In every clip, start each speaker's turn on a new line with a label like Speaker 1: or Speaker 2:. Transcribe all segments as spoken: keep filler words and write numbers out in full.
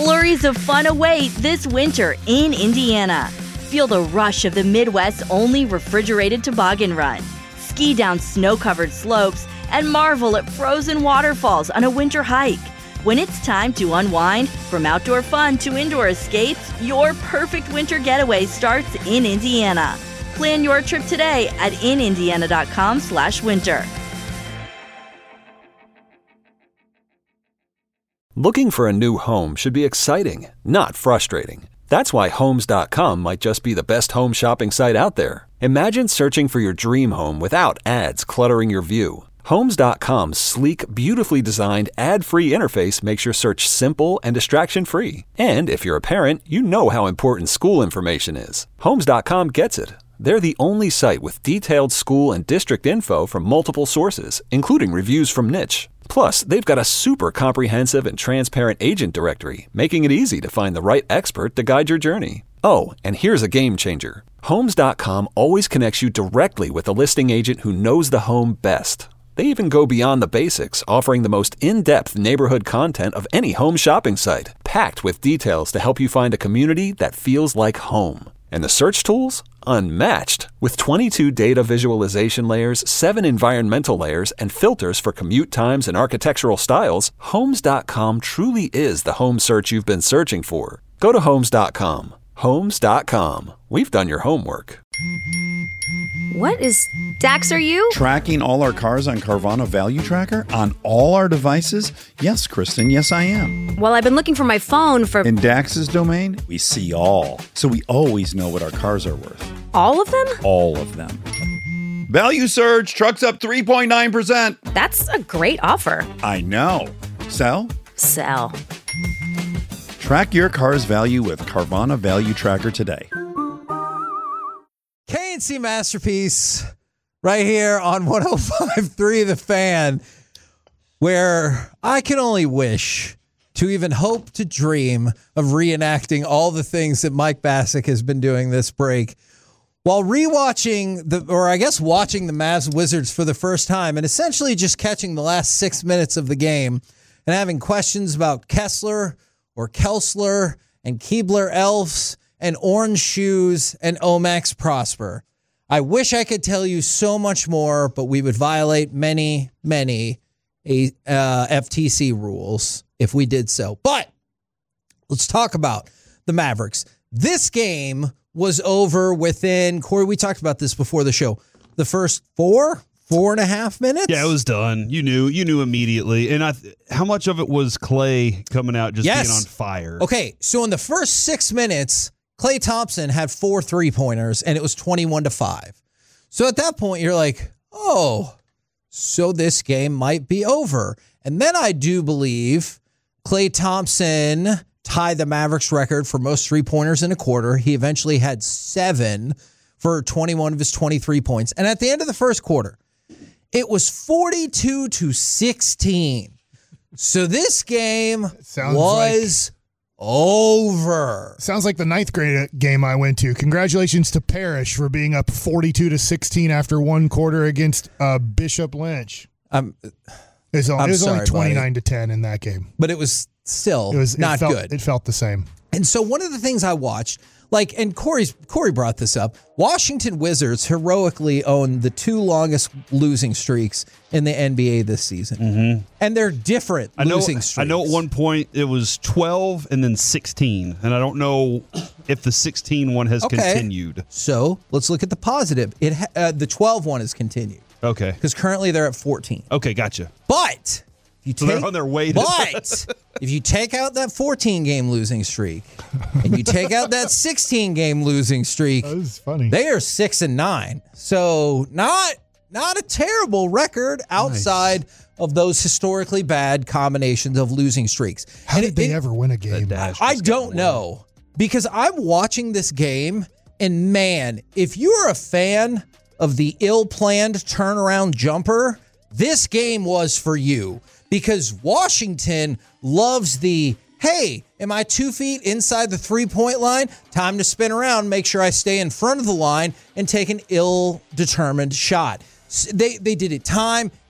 Speaker 1: Flurries of fun await this winter in Indiana. Feel the rush of the Midwest's only refrigerated toboggan run. Ski down snow-covered slopes and marvel at frozen waterfalls on a winter hike. When it's time to unwind, from outdoor fun to indoor escapes, your perfect winter getaway starts in Indiana. Plan your trip today at in indiana dot com slash winter.
Speaker 2: Looking for a new home should be exciting, not frustrating. That's why Homes dot com might just be the best home shopping site out there. Imagine searching for your dream home without ads cluttering your view. Homes dot com's sleek, beautifully designed, ad-free interface makes your search simple and distraction-free. And if you're a parent, you know how important school information is. Homes dot com gets it. They're the only site with detailed school and district info from multiple sources, including reviews from Niche. Plus, they've got a super comprehensive and transparent agent directory, making it easy to find the right expert to guide your journey. Oh, and here's a game changer. Homes dot com always connects you directly with a listing agent who knows the home best. They even go beyond the basics, offering the most in-depth neighborhood content of any home shopping site, packed with details to help you find a community that feels like home. And the search tools? Unmatched. With twenty-two data visualization layers, seven environmental layers, and filters for commute times and architectural styles, Homes dot com truly is the home search you've been searching for. Go to Homes dot com. Homes dot com. We've done your homework.
Speaker 3: What is Dax, are you?
Speaker 4: Tracking all our cars on Carvana Value Tracker on all our devices? Yes, Kristen, yes, I am.
Speaker 3: Well, I've been looking for my phone for...
Speaker 4: In Dax's domain, we see all. So we always know what our cars are worth.
Speaker 3: All of them?
Speaker 4: All of them. Value surge, trucks up three point nine percent.
Speaker 3: That's a great offer.
Speaker 4: I know. Sell?
Speaker 3: Sell.
Speaker 4: Track your car's value with Carvana Value Tracker today.
Speaker 5: K and C Masterpiece right here on one oh five point three The Fan, where I can only wish to even hope to dream of reenacting all the things that Mike Bassick has been doing this break while rewatching the, or I guess watching the Mavs Wizards for the first time and essentially just catching the last six minutes of the game and having questions about Kessler or Kelsler and Keebler Elves and Orange Shoes and Omax Prosper. I wish I could tell you so much more, but we would violate many, many uh, F T C rules if we did so. But let's talk about the Mavericks. This game was over within, Corey, we talked about this before the show, the first four, four and a half minutes?
Speaker 6: Yeah, it was done. You knew. You knew immediately. And I, how much of it was Klay coming out just
Speaker 5: yes.
Speaker 6: being on fire?
Speaker 5: Okay, so in the first six minutes, Klay Thompson had four three-pointers, and it was twenty-one to five. So at that point, you're like, oh, so this game might be over. And then I do believe Klay Thompson tied the Mavericks record for most three-pointers in a quarter. He eventually had seven for twenty-one of his twenty-three points. And at the end of the first quarter, it was forty-two to sixteen. So this game
Speaker 7: Sounds
Speaker 5: was
Speaker 7: like,
Speaker 5: over.
Speaker 7: Sounds like the ninth grade game I went to. Congratulations to Parrish for being up forty-two to sixteen after one quarter against uh, Bishop Lynch.
Speaker 5: I'm,
Speaker 7: it was, only,
Speaker 5: I'm
Speaker 7: it was
Speaker 5: sorry,
Speaker 7: only twenty-nine
Speaker 5: buddy.
Speaker 7: to ten in that game.
Speaker 5: But it was still
Speaker 7: it was,
Speaker 5: not
Speaker 7: it felt,
Speaker 5: good.
Speaker 7: It felt the same.
Speaker 5: And so one of the things I watched, like, and Corey's, Corey brought this up, Washington Wizards heroically own the two longest losing streaks in the N B A this season.
Speaker 6: Mm-hmm.
Speaker 5: And they're different
Speaker 6: I know,
Speaker 5: losing streaks.
Speaker 6: I know at one point it was twelve and then sixteen. And I don't know if the sixteen one has
Speaker 5: okay.
Speaker 6: continued.
Speaker 5: So let's look at the positive. It ha- uh, the twelve one has continued.
Speaker 6: Okay.
Speaker 5: Because currently they're at fourteen.
Speaker 6: Okay, gotcha.
Speaker 5: But if you
Speaker 6: so
Speaker 5: take,
Speaker 6: they're on their way to
Speaker 5: But if you take out that fourteen-game losing streak and you take out that sixteen-game losing streak,
Speaker 7: that was funny.
Speaker 5: They are six and nine. So not not a terrible record outside nice. of those historically bad combinations of losing streaks.
Speaker 7: How
Speaker 5: and
Speaker 7: did
Speaker 5: it,
Speaker 7: they
Speaker 5: it,
Speaker 7: ever win a game?
Speaker 5: I don't know. Because I'm watching this game, and man, if you're a fan of the ill-planned turnaround jumper, this game was for you. Because Washington loves the, hey, am I two feet inside the three-point line? Time to spin around, make sure I stay in front of the line, and take an ill-determined shot. They they did it time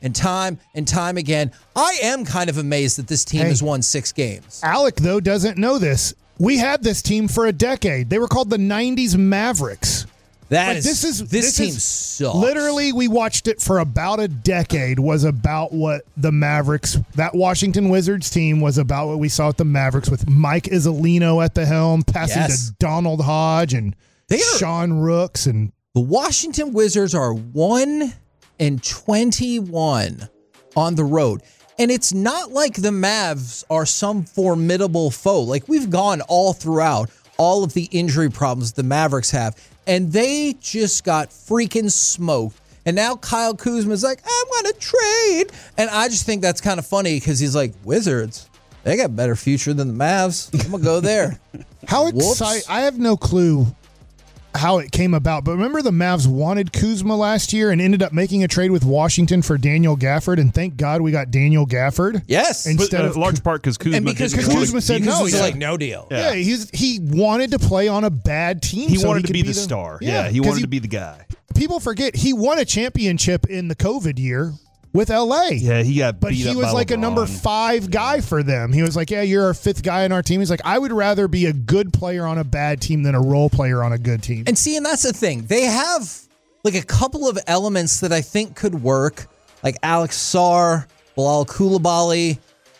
Speaker 5: and time and time again. I am kind of amazed that this team
Speaker 7: Hey.
Speaker 5: has won six games.
Speaker 7: Alec, though, doesn't know this. We had this team for a decade. They were called the nineties Mavericks.
Speaker 5: That
Speaker 7: Like,
Speaker 5: is,
Speaker 7: this is
Speaker 5: this,
Speaker 7: this
Speaker 5: team
Speaker 7: is
Speaker 5: sucks.
Speaker 7: Literally, we watched it for about a decade. Was about what the Mavericks, that Washington Wizards team, was about what we saw at the Mavericks with Mike Isolino at the helm, passing
Speaker 5: Yes.
Speaker 7: to Donald Hodge and
Speaker 5: They are-
Speaker 7: Sean Rooks, and
Speaker 5: The Washington Wizards are one and twenty-one on the road. And it's not like the Mavs are some formidable foe. Like, we've gone all throughout all of the injury problems the Mavericks have, and they just got freaking smoked. And now Kyle Kuzma's like, I'm going to trade. And I just think that's kind of funny because he's like, Wizards, they got a better future than the Mavs. I'm going to go there.
Speaker 7: how
Speaker 5: Whoops.
Speaker 7: excited! I have no clue how it came about, but remember the Mavs wanted Kuzma last year and ended up making a trade with Washington for Daniel Gafford, and thank God we got Daniel Gafford.
Speaker 5: Yes.
Speaker 7: And
Speaker 6: But
Speaker 7: Instead
Speaker 6: uh,
Speaker 7: of-
Speaker 6: large part because Kuzma
Speaker 5: and because
Speaker 6: didn't
Speaker 7: Kuzma
Speaker 6: want to
Speaker 7: said
Speaker 6: be-
Speaker 7: no,
Speaker 5: Kuzma's
Speaker 7: yeah.
Speaker 5: like, no deal.
Speaker 7: Yeah, he's he wanted to play on a bad team.
Speaker 6: He
Speaker 7: so
Speaker 6: wanted
Speaker 7: he
Speaker 6: to
Speaker 7: could
Speaker 6: be the star. Yeah, he
Speaker 7: 'cause
Speaker 6: wanted to be the guy.
Speaker 7: People forget he won a championship in the COVID year with L A.
Speaker 6: Yeah, he got
Speaker 7: But
Speaker 6: beat
Speaker 7: he
Speaker 6: up
Speaker 7: was
Speaker 6: by
Speaker 7: like a
Speaker 6: LeBron.
Speaker 7: number five guy for them. He was like, yeah, you're our fifth guy on our team. He's like, I would rather be a good player on a bad team than a role player on a good team.
Speaker 5: And see, and that's the thing. They have like a couple of elements that I think could work, like Alex Sarr, Bilal Koulibaly.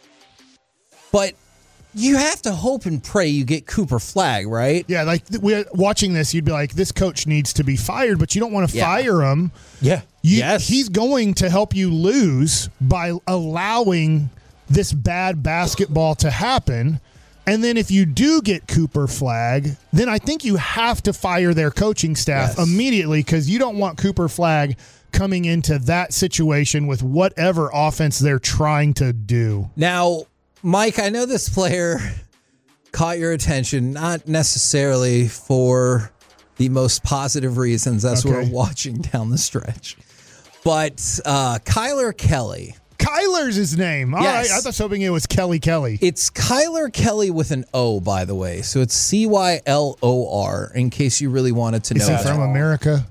Speaker 5: But you have to hope and pray you get Cooper Flagg, right?
Speaker 7: Yeah, like th- we're watching this, you'd be like, this coach needs to be fired, but you don't want to
Speaker 5: Yeah.
Speaker 7: fire him.
Speaker 5: Yeah.
Speaker 7: You,
Speaker 5: yes.
Speaker 7: He's going to help you lose by allowing this bad basketball to happen. And then if you do get Cooper Flagg, then I think you have to fire their coaching staff
Speaker 5: Yes.
Speaker 7: immediately because you don't want Cooper Flagg coming into that situation with whatever offense they're trying to do.
Speaker 5: Now, Mike, I know this player caught your attention, not necessarily for the most positive reasons as we're
Speaker 7: Okay.
Speaker 5: watching down the stretch. But uh, Kyler Kelly.
Speaker 7: Kyler's his name. All
Speaker 5: Yes.
Speaker 7: right, I was hoping it was Kelly Kelly.
Speaker 5: It's Kyler Kelly with an O, by the way. So it's C Y L O R, in case you really wanted to know
Speaker 7: Is he
Speaker 5: that.
Speaker 7: from America?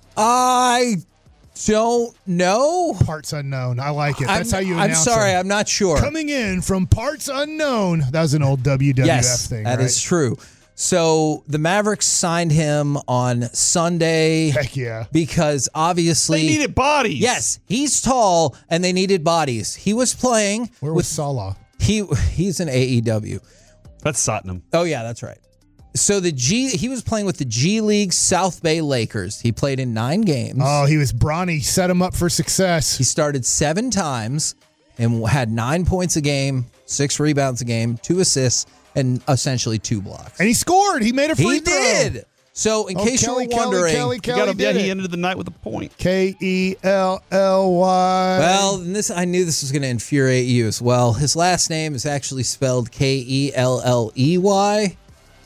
Speaker 5: I don't know.
Speaker 7: Parts unknown. I like it. That's
Speaker 5: I'm,
Speaker 7: how you
Speaker 5: I'm
Speaker 7: announce
Speaker 5: sorry,
Speaker 7: him.
Speaker 5: I'm not sure.
Speaker 7: Coming in from parts unknown. That was an old W W F
Speaker 5: yes,
Speaker 7: thing,
Speaker 5: that
Speaker 7: right?
Speaker 5: is true. So the Mavericks signed him on Sunday
Speaker 7: Heck yeah.
Speaker 5: because obviously
Speaker 6: They needed bodies.
Speaker 5: Yes, he's tall and they needed bodies. He was playing
Speaker 7: Where
Speaker 5: with
Speaker 7: was Salah?
Speaker 5: he he's in A E W.
Speaker 6: That's Tottenham.
Speaker 5: Oh yeah, that's right. So the G he was playing with the G League South Bay Lakers. He played in nine games.
Speaker 7: Oh, he was brawny. Set him up for success.
Speaker 5: He started seven times and had nine points a game, six rebounds a game, two assists, and essentially two blocks.
Speaker 7: And he scored. He made a free
Speaker 5: He
Speaker 7: throw.
Speaker 5: did. So in
Speaker 7: Oh,
Speaker 5: case
Speaker 7: Kelly,
Speaker 5: you were wondering,
Speaker 7: Kelly, Kelly,
Speaker 6: He,
Speaker 7: Kelly
Speaker 6: got a, yeah,
Speaker 7: did
Speaker 6: he
Speaker 7: it.
Speaker 6: ended the night with a point.
Speaker 7: K E L L Y.
Speaker 5: well, and this I knew this was going to infuriate you as well. His last name is actually spelled K E L L E Y.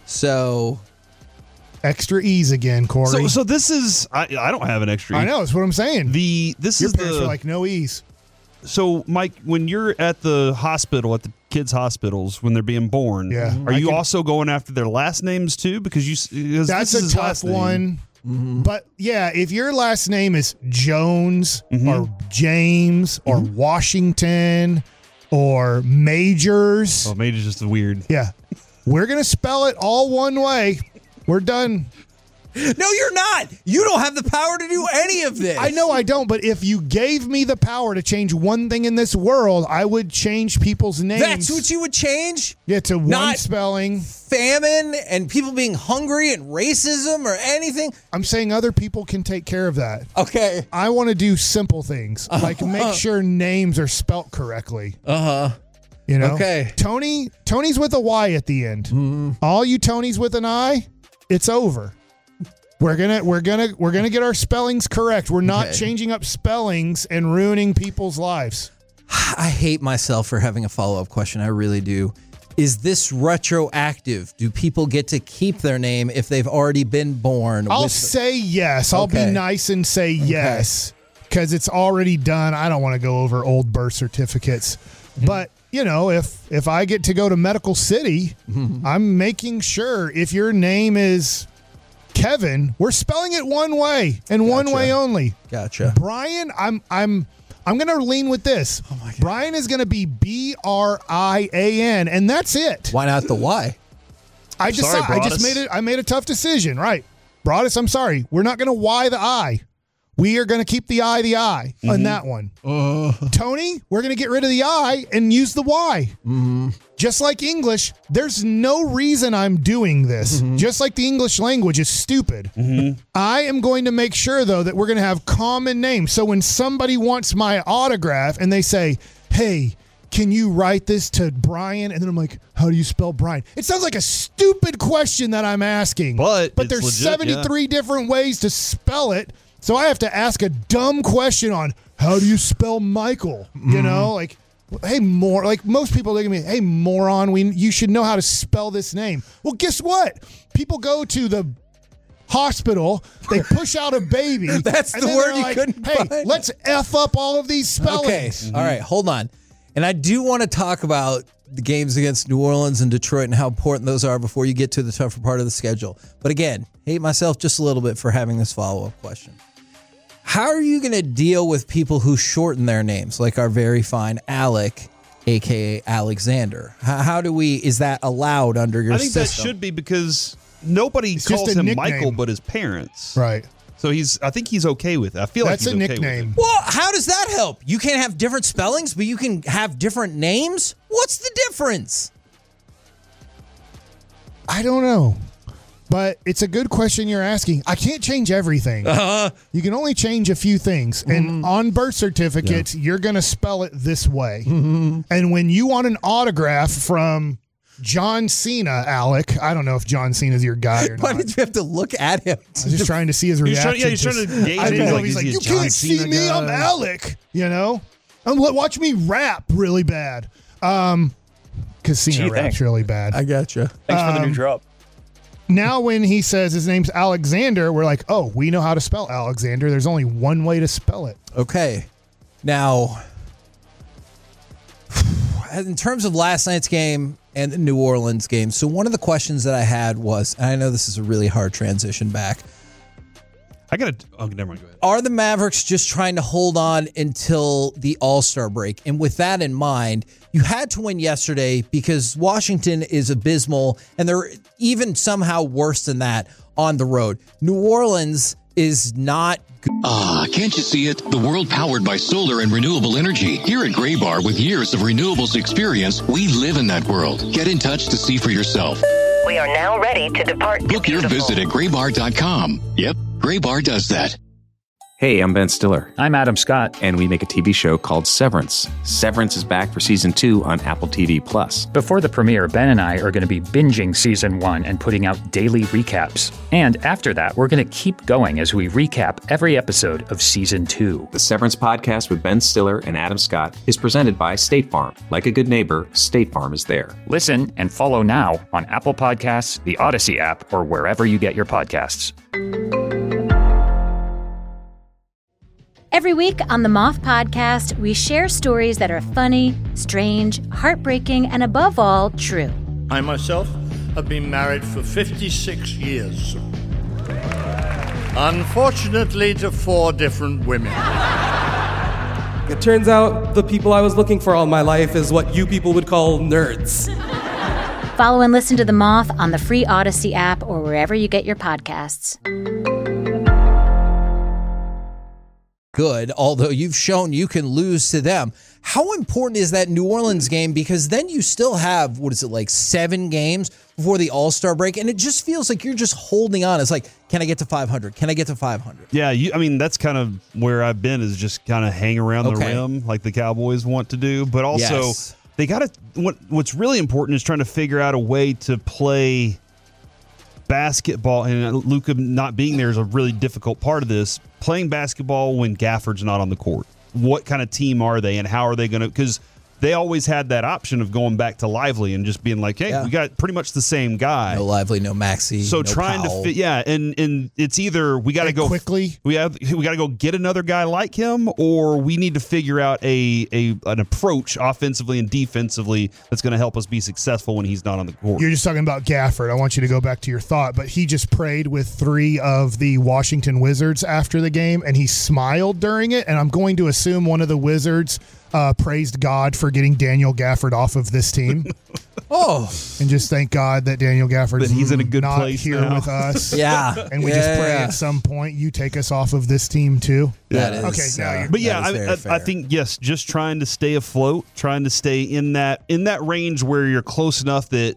Speaker 5: So
Speaker 7: Extra E's again, Corey.
Speaker 6: So, so this is I, I don't have an extra.
Speaker 7: I know. That's what I'm saying.
Speaker 6: The this
Speaker 7: Your
Speaker 6: is
Speaker 7: parents
Speaker 6: the
Speaker 7: were like, no E's.
Speaker 6: so Mike, when you're at the hospital at the kids' hospitals when they're being born,
Speaker 7: Yeah.
Speaker 6: are
Speaker 7: I
Speaker 6: you
Speaker 7: can-
Speaker 6: also going after their last names too? Because you s- because
Speaker 7: That's
Speaker 6: this
Speaker 7: a
Speaker 6: is his
Speaker 7: tough
Speaker 6: last name.
Speaker 7: one. But yeah, if your last name is Jones
Speaker 6: Mm-hmm.
Speaker 7: or James or Washington or Majors,
Speaker 6: Oh, maybe it's just weird.
Speaker 7: yeah, we're going to spell it all one way. We're done.
Speaker 5: no, you're not. You don't have the power to do any of this.
Speaker 7: I know I don't, but if you gave me the power to change one thing in this world, I would change people's names.
Speaker 5: That's what you would change?
Speaker 7: Yeah, to one
Speaker 5: Not-
Speaker 7: spelling.
Speaker 5: Famine and people being hungry and racism or anything?
Speaker 7: I'm saying other people can take care of that.
Speaker 5: Okay.
Speaker 7: I want to do simple things, like make sure names are spelt correctly.
Speaker 5: Uh-huh.
Speaker 7: You know,
Speaker 5: Okay.
Speaker 7: Tony, Tony's with a Y at the end.
Speaker 5: Mm-hmm.
Speaker 7: All you Tonys with an I, it's over. We're gonna, we're gonna, we're gonna get our spellings correct. We're not
Speaker 5: Okay.
Speaker 7: changing up spellings and ruining people's lives.
Speaker 5: I hate myself for having a follow-up question. I really do. Is this retroactive? Do people get to keep their name if they've already been born?
Speaker 7: I'll
Speaker 5: with-
Speaker 7: say yes. I'll
Speaker 5: Okay.
Speaker 7: be nice and say yes because it's already done. I don't want to go over old birth certificates,
Speaker 5: Mm-hmm.
Speaker 7: but you know, if if I get to go to Medical City,
Speaker 5: Mm-hmm.
Speaker 7: I'm making sure if your name is Kevin, we're spelling it one way and one
Speaker 5: Gotcha.
Speaker 7: way only.
Speaker 5: Gotcha.
Speaker 7: Brian, I'm I'm I'm going to lean with this.
Speaker 5: Oh my God.
Speaker 7: Brian is going to be B R I A N, and that's it.
Speaker 5: Why not the Y?
Speaker 7: I just
Speaker 6: Sorry,
Speaker 7: I just
Speaker 6: Broadus.
Speaker 7: made it. I made a tough decision. Right, Broadus. I'm sorry. We're not going to Y the I. We are going to keep the I the I
Speaker 6: Mm-hmm.
Speaker 7: on that one.
Speaker 5: Uh,
Speaker 7: Tony, we're going to get rid of the I and use the Y.
Speaker 5: mm,
Speaker 7: Just like English, there's no reason I'm doing this.
Speaker 5: Mm-hmm.
Speaker 7: Just like the English language is stupid.
Speaker 6: Mm-hmm.
Speaker 7: I am going to make sure, though, that we're going to have common names. So when somebody wants my autograph and they say, hey, can you write this to Brian? And then I'm like, how do you spell Brian? It sounds like a stupid question that I'm asking.
Speaker 6: But
Speaker 7: but
Speaker 6: it's
Speaker 7: there's
Speaker 6: legit,
Speaker 7: seventy-three different ways to spell it. So I have to ask a dumb question on how do you spell Michael? You know, like, hey, more like most people look at me, hey, moron, we you should know how to spell this name. Well, guess what? People go to the hospital, they push out a baby.
Speaker 5: That's
Speaker 7: and
Speaker 5: the
Speaker 7: then
Speaker 5: word
Speaker 7: they're
Speaker 5: you
Speaker 7: like,
Speaker 5: couldn't
Speaker 7: hey,
Speaker 5: find.
Speaker 7: let's F up all of these
Speaker 5: Okay.
Speaker 7: spellings.
Speaker 5: All right. Hold on. And I do want to talk about the games against New Orleans and Detroit and how important those are before you get to the tougher part of the schedule. But again, hate myself just a little bit for having this follow-up question. How are you going to deal with people who shorten their names, like our very fine Alec, a k a. Alexander? How, how do we, is that allowed under your
Speaker 6: I think
Speaker 5: system?
Speaker 6: that should be because nobody
Speaker 7: It's just
Speaker 6: calls
Speaker 7: a
Speaker 6: him
Speaker 7: nickname.
Speaker 6: Michael but his parents.
Speaker 7: Right.
Speaker 6: So he's. I think he's okay with it. I feel
Speaker 7: That's
Speaker 6: like
Speaker 7: a
Speaker 6: he's okay with
Speaker 7: nickname.
Speaker 6: it.
Speaker 5: Well, how does that help? You can't have different spellings, but you can have different names? What's the difference?
Speaker 7: I don't know. But it's a good question you're asking. I can't change everything.
Speaker 5: Uh,
Speaker 7: You can only change a few things. And on birth certificates, you're going to spell it this way. And when you want an autograph from John Cena, Alec, I don't know if John Cena's your guy or
Speaker 5: why
Speaker 7: not.
Speaker 5: did you have to look at him?
Speaker 7: I was just trying to see his
Speaker 6: He's
Speaker 7: reaction.
Speaker 6: trying- yeah, he's trying to
Speaker 7: Just-
Speaker 6: gauge
Speaker 7: I didn't
Speaker 6: it,
Speaker 7: know
Speaker 6: like,
Speaker 7: if he's
Speaker 6: is
Speaker 7: like,
Speaker 6: he a
Speaker 7: you
Speaker 6: John
Speaker 7: can't see
Speaker 6: Cena
Speaker 7: me, I'm
Speaker 6: guy?"
Speaker 7: Alec, you know? And let- watch me rap really bad. Um, because Cena
Speaker 8: Gee,
Speaker 7: raps
Speaker 8: thanks.
Speaker 7: really bad.
Speaker 5: I gotcha.
Speaker 8: Thanks for the
Speaker 7: Um,
Speaker 8: new drop.
Speaker 7: Now when he says his name's Alexander, we're like, oh, we know how to spell Alexander. There's only one way to spell it.
Speaker 5: Okay. Now, in terms of last night's game and the New Orleans game, so one of the questions that I had was, and I know this is a really hard transition back,
Speaker 6: I gotta. Oh, never mind. Go ahead.
Speaker 5: are the Mavericks just trying to hold on until the All-Star break? And with that in mind, you had to win yesterday because Washington is abysmal, and they're even somehow worse than that on the road. New Orleans is not good.
Speaker 9: Ah, can't you see it? The world powered by solar and renewable energy. Here at Graybar, with years of renewables experience, we live in that world. Get in touch to see for yourself.
Speaker 10: We are now ready to depart. to
Speaker 9: Book your
Speaker 10: beautiful.
Speaker 9: visit at graybar dot com. Yep, Graybar does that.
Speaker 11: Hey, I'm Ben Stiller,
Speaker 8: I'm Adam Scott.
Speaker 11: and we make a T V show called Severance. Severance is back for season two on Apple T V Plus.
Speaker 8: Before the premiere, Ben and I are going to be binging season one and putting out daily recaps. And after that, we're going to keep going as we recap every episode of season two.
Speaker 11: The Severance podcast with Ben Stiller and Adam Scott is presented by State Farm. Like a good neighbor, State Farm is there.
Speaker 8: Listen and follow now on Apple Podcasts, the Odyssey app, or wherever you get your podcasts.
Speaker 12: Every week on the Moth Podcast, we share stories that are funny, strange, heartbreaking, and above all, true.
Speaker 13: I myself have been married for fifty-six years. Unfortunately, to four different women.
Speaker 14: It turns out the people I was looking for all my life is what you people would call nerds.
Speaker 12: Follow and listen to The Moth on the free Odyssey app or wherever you get your podcasts.
Speaker 5: Good, although you've shown you can lose to them. How important is that New Orleans game? Because then you still have, what is it, like seven games before the All-Star break, and it just feels like you're just holding on. It's like, can I get to five hundred? Can I get to five hundred?
Speaker 6: Yeah, you, I mean, that's kind of where I've been, is just kind of hang around the
Speaker 5: Okay.
Speaker 6: rim like the Cowboys want to do. But also,
Speaker 5: Yes.
Speaker 6: they got to, what, what's really important is trying to figure out a way to play basketball, and Luka not being there is a really difficult part of this. Playing basketball when Gafford's not on the court. What kind of team are they, and how are they going to? Because they always had that option of going back to Lively and just being like, hey,
Speaker 5: Yeah.
Speaker 6: we got pretty much the same guy.
Speaker 5: No Lively, no Maxey.
Speaker 6: So
Speaker 5: no
Speaker 6: trying
Speaker 5: Powell.
Speaker 6: to fit, yeah, and and it's either we got to
Speaker 7: And
Speaker 6: go
Speaker 7: quickly.
Speaker 6: We have we got to go get another guy like him, or we need to figure out a a an approach offensively and defensively that's going to help us be successful when he's not on the court.
Speaker 7: You're just talking about Gafford. I want you to go back to your thought, but he just prayed with three of the Washington Wizards after the game, and he smiled during it, and I'm going to assume one of the Wizards uh, praised God for getting Daniel Gafford off of this team.
Speaker 5: Oh.
Speaker 7: And just thank God that Daniel Gafford
Speaker 6: That he's in a good
Speaker 7: not
Speaker 6: place
Speaker 7: here
Speaker 6: now.
Speaker 7: with us.
Speaker 5: Yeah.
Speaker 7: And we
Speaker 5: Yeah,
Speaker 7: just pray
Speaker 5: yeah.
Speaker 7: at some point you take us off of this team too.
Speaker 5: That is,
Speaker 7: Okay, now
Speaker 5: uh,
Speaker 7: you're-
Speaker 6: But yeah,
Speaker 5: that is
Speaker 6: I,
Speaker 5: very
Speaker 6: I,
Speaker 5: fair.
Speaker 6: I think yes, just trying to stay afloat, trying to stay in that in that range where you're close enough that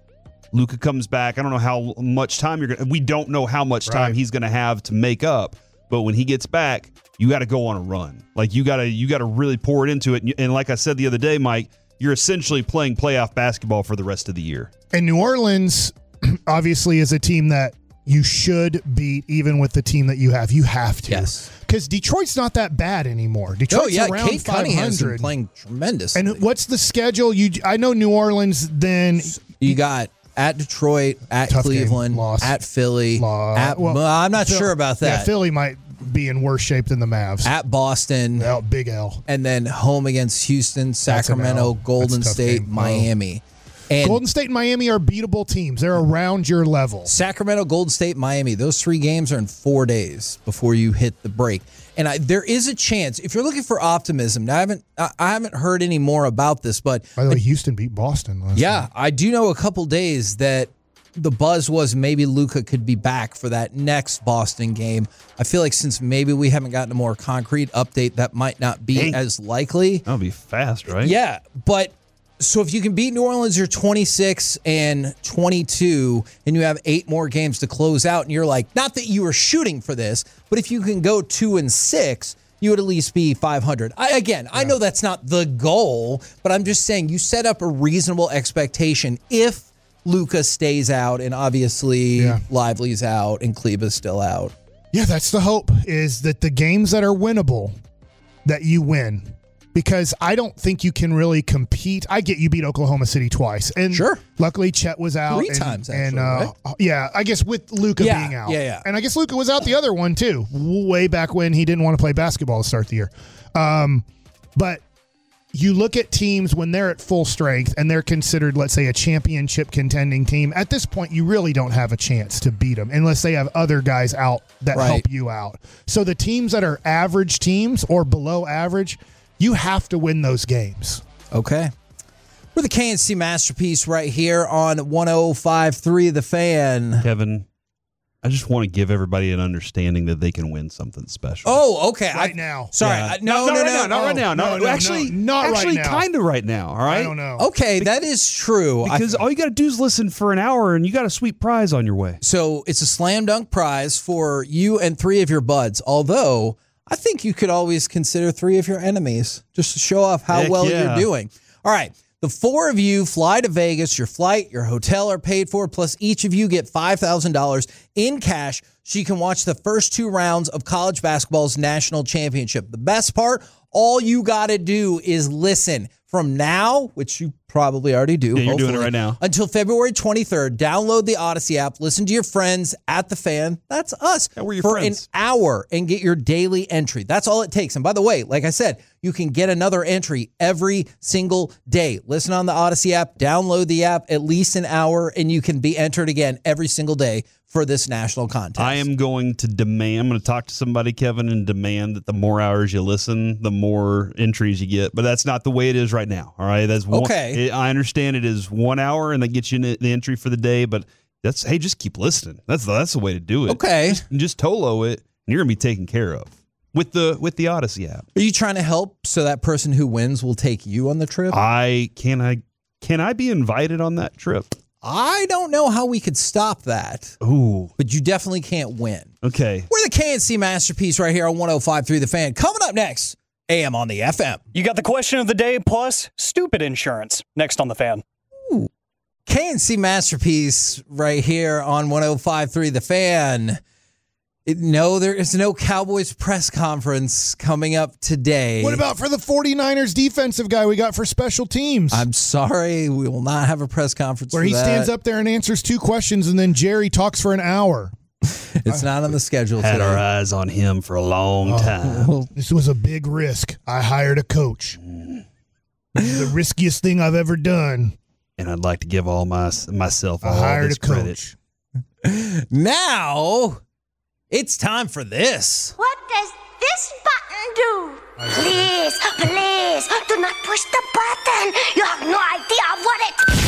Speaker 6: Luka comes back. I don't know how much time you're going. We don't know how much time
Speaker 7: Right.
Speaker 6: he's going to have to make up. But when he gets back, you got to go on a run. Like you got to you got to really pour it into it. And, and like I said the other day, Mike, you're essentially playing playoff basketball for the rest of the year.
Speaker 7: And New Orleans, obviously, is a team that you should beat, even with the team that you have. You have to.
Speaker 5: Yes.
Speaker 7: Because Detroit's not that bad anymore. Detroit's
Speaker 5: Oh, yeah.
Speaker 7: around
Speaker 5: Kate Cunningham's been
Speaker 7: five hundred.
Speaker 5: playing tremendous.
Speaker 7: And what's the schedule? You, I know New Orleans. Then
Speaker 5: You got at Detroit, at
Speaker 7: Tough game.
Speaker 5: Cleveland,
Speaker 7: Loss.
Speaker 5: at Philly.
Speaker 7: Law-
Speaker 5: At,
Speaker 7: well,
Speaker 5: well, I'm not
Speaker 7: Phil-
Speaker 5: sure about
Speaker 7: Yeah,
Speaker 5: that.
Speaker 7: Philly might be in worse shape than the Mavs.
Speaker 5: At Boston,
Speaker 7: Oh, big L.
Speaker 5: and then home against Houston,
Speaker 7: an
Speaker 5: Sacramento,
Speaker 7: L.
Speaker 5: Golden
Speaker 7: That's a tough
Speaker 5: State,
Speaker 7: game.
Speaker 5: Miami. And
Speaker 7: Golden State and Miami are beatable teams. They're around your level.
Speaker 5: Sacramento, Golden State, Miami. Those three games are in four days before you hit the break. And I, there is a chance if you're looking for optimism. Now I haven't I, I haven't heard any more about this, but
Speaker 7: By the way, Houston beat Boston last
Speaker 5: yeah,
Speaker 7: night.
Speaker 5: I do know a couple days that the buzz was maybe Luka could be back for that next Boston game. I feel like since maybe we haven't gotten a more concrete update, that might not be
Speaker 6: Dang.
Speaker 5: as likely.
Speaker 6: That'll be fast, right?
Speaker 5: Yeah, but so if you can beat New Orleans, you're twenty-six and twenty-two, and you have eight more games to close out, and you're like, not that you were shooting for this, but if you can go two and six, you would at least be five hundred. I, again, I know that's not the goal, but I'm just saying you set up a reasonable expectation if Luka stays out, and obviously
Speaker 7: Yeah.
Speaker 5: Lively's out and Kleba's still out.
Speaker 7: Yeah, that's the hope, is that the games that are winnable, that you win. Because I don't think you can really compete. I get you beat Oklahoma City twice. And
Speaker 5: Sure.
Speaker 7: luckily Chet was out.
Speaker 5: Three
Speaker 7: and,
Speaker 5: times,
Speaker 7: and
Speaker 5: actually,
Speaker 7: uh, yeah, I guess with Luka
Speaker 5: Yeah,
Speaker 7: being out.
Speaker 5: yeah, yeah.
Speaker 7: And I guess Luka was out the other one too, way back when he didn't want to play basketball to start the year. Um, but you look at teams when they're at full strength and they're considered, let's say, a championship contending team. At this point, you really don't have a chance to beat them unless they have other guys out that
Speaker 5: Right.
Speaker 7: help you out. So the teams that are average teams or below average, you have to win those games.
Speaker 5: Okay. We're the K N C Masterpiece right here on one oh five point three The Fan.
Speaker 6: Kevin, I just want to give everybody an understanding that they can win something special.
Speaker 5: Oh, okay.
Speaker 7: Right
Speaker 5: I,
Speaker 7: now.
Speaker 5: Sorry.
Speaker 6: Yeah.
Speaker 5: I, no,
Speaker 6: not
Speaker 5: no,
Speaker 6: right
Speaker 5: no.
Speaker 6: now, not right now.
Speaker 7: No,
Speaker 6: No,
Speaker 7: no,
Speaker 6: actually,
Speaker 7: no, not right
Speaker 6: actually,
Speaker 7: now.
Speaker 6: kind of right now. All right.
Speaker 7: I don't know.
Speaker 5: Okay, that is true. I-
Speaker 6: Because all you got to do is listen for an hour, and you got a sweet prize on your way.
Speaker 5: so it's a slam dunk prize for you and three of your buds. Although I think you could always consider three of your enemies just to show off how
Speaker 6: Heck
Speaker 5: well
Speaker 6: yeah.
Speaker 5: you're doing. All right. The four of you fly to Vegas. Your flight, your hotel are paid for, plus each of you get five thousand dollars in cash so you can watch the first two rounds of college basketball's national championship. The best part, all you got to do is listen from now, which you probably already do.
Speaker 6: Yeah, you're doing it
Speaker 5: hopefully,
Speaker 6: right now.
Speaker 5: until February twenty-third. Download the Odyssey app. Listen to your friends at the Fan. That's us.
Speaker 6: Yeah, we're your
Speaker 5: for
Speaker 6: friends.
Speaker 5: an hour and get your daily entry. That's all it takes. And by the way, like I said, you can get another entry every single day. Listen on the Odyssey app. Download the app at least an hour, and you can be entered again every single day for this national contest.
Speaker 6: I am going to demand, I'm going to talk to somebody, Kevin, and demand that the more hours you listen, the more entries you get. But that's not the way it is right now. All right. That's one,
Speaker 5: Okay.
Speaker 6: it, I understand it is one hour and that gets you the entry for the day. But that's, hey, just keep listening. That's the, that's the way to do it.
Speaker 5: Okay.
Speaker 6: Just, just Tolo it, and you're going to be taken care of with the with the Odyssey app.
Speaker 5: Are you trying to help so that person who wins will take you on the trip?
Speaker 6: I can I can I be invited on that trip?
Speaker 5: I don't know how we could stop that.
Speaker 6: Ooh.
Speaker 5: But you definitely can't win.
Speaker 6: Okay.
Speaker 5: We're the K N C Masterpiece right here on one oh five point three The Fan. Coming up next, A M on the F M.
Speaker 15: You got the question of the day plus stupid insurance next on The Fan.
Speaker 5: Ooh. K N C Masterpiece right here on one oh five point three The Fan. It, no, there is no Cowboys press conference coming up today.
Speaker 7: What about for the 49ers defensive guy we got for special teams?
Speaker 5: I'm sorry, we will not have a press conference
Speaker 7: where
Speaker 5: for
Speaker 7: he
Speaker 5: that.
Speaker 7: stands up there and answers two questions, and then Jerry talks for an hour.
Speaker 5: It's not on the schedule
Speaker 6: Had
Speaker 5: today.
Speaker 6: our eyes on him for a long
Speaker 7: Oh,
Speaker 6: time.
Speaker 7: This was a big risk. I hired a coach. This is the riskiest thing I've ever done.
Speaker 6: And I'd like to give all my myself all
Speaker 7: I hired
Speaker 6: this
Speaker 7: a
Speaker 6: credit.
Speaker 7: coach.
Speaker 5: Now, it's time for this.
Speaker 16: What does this button do? Please, please, do not push the button. You have no idea what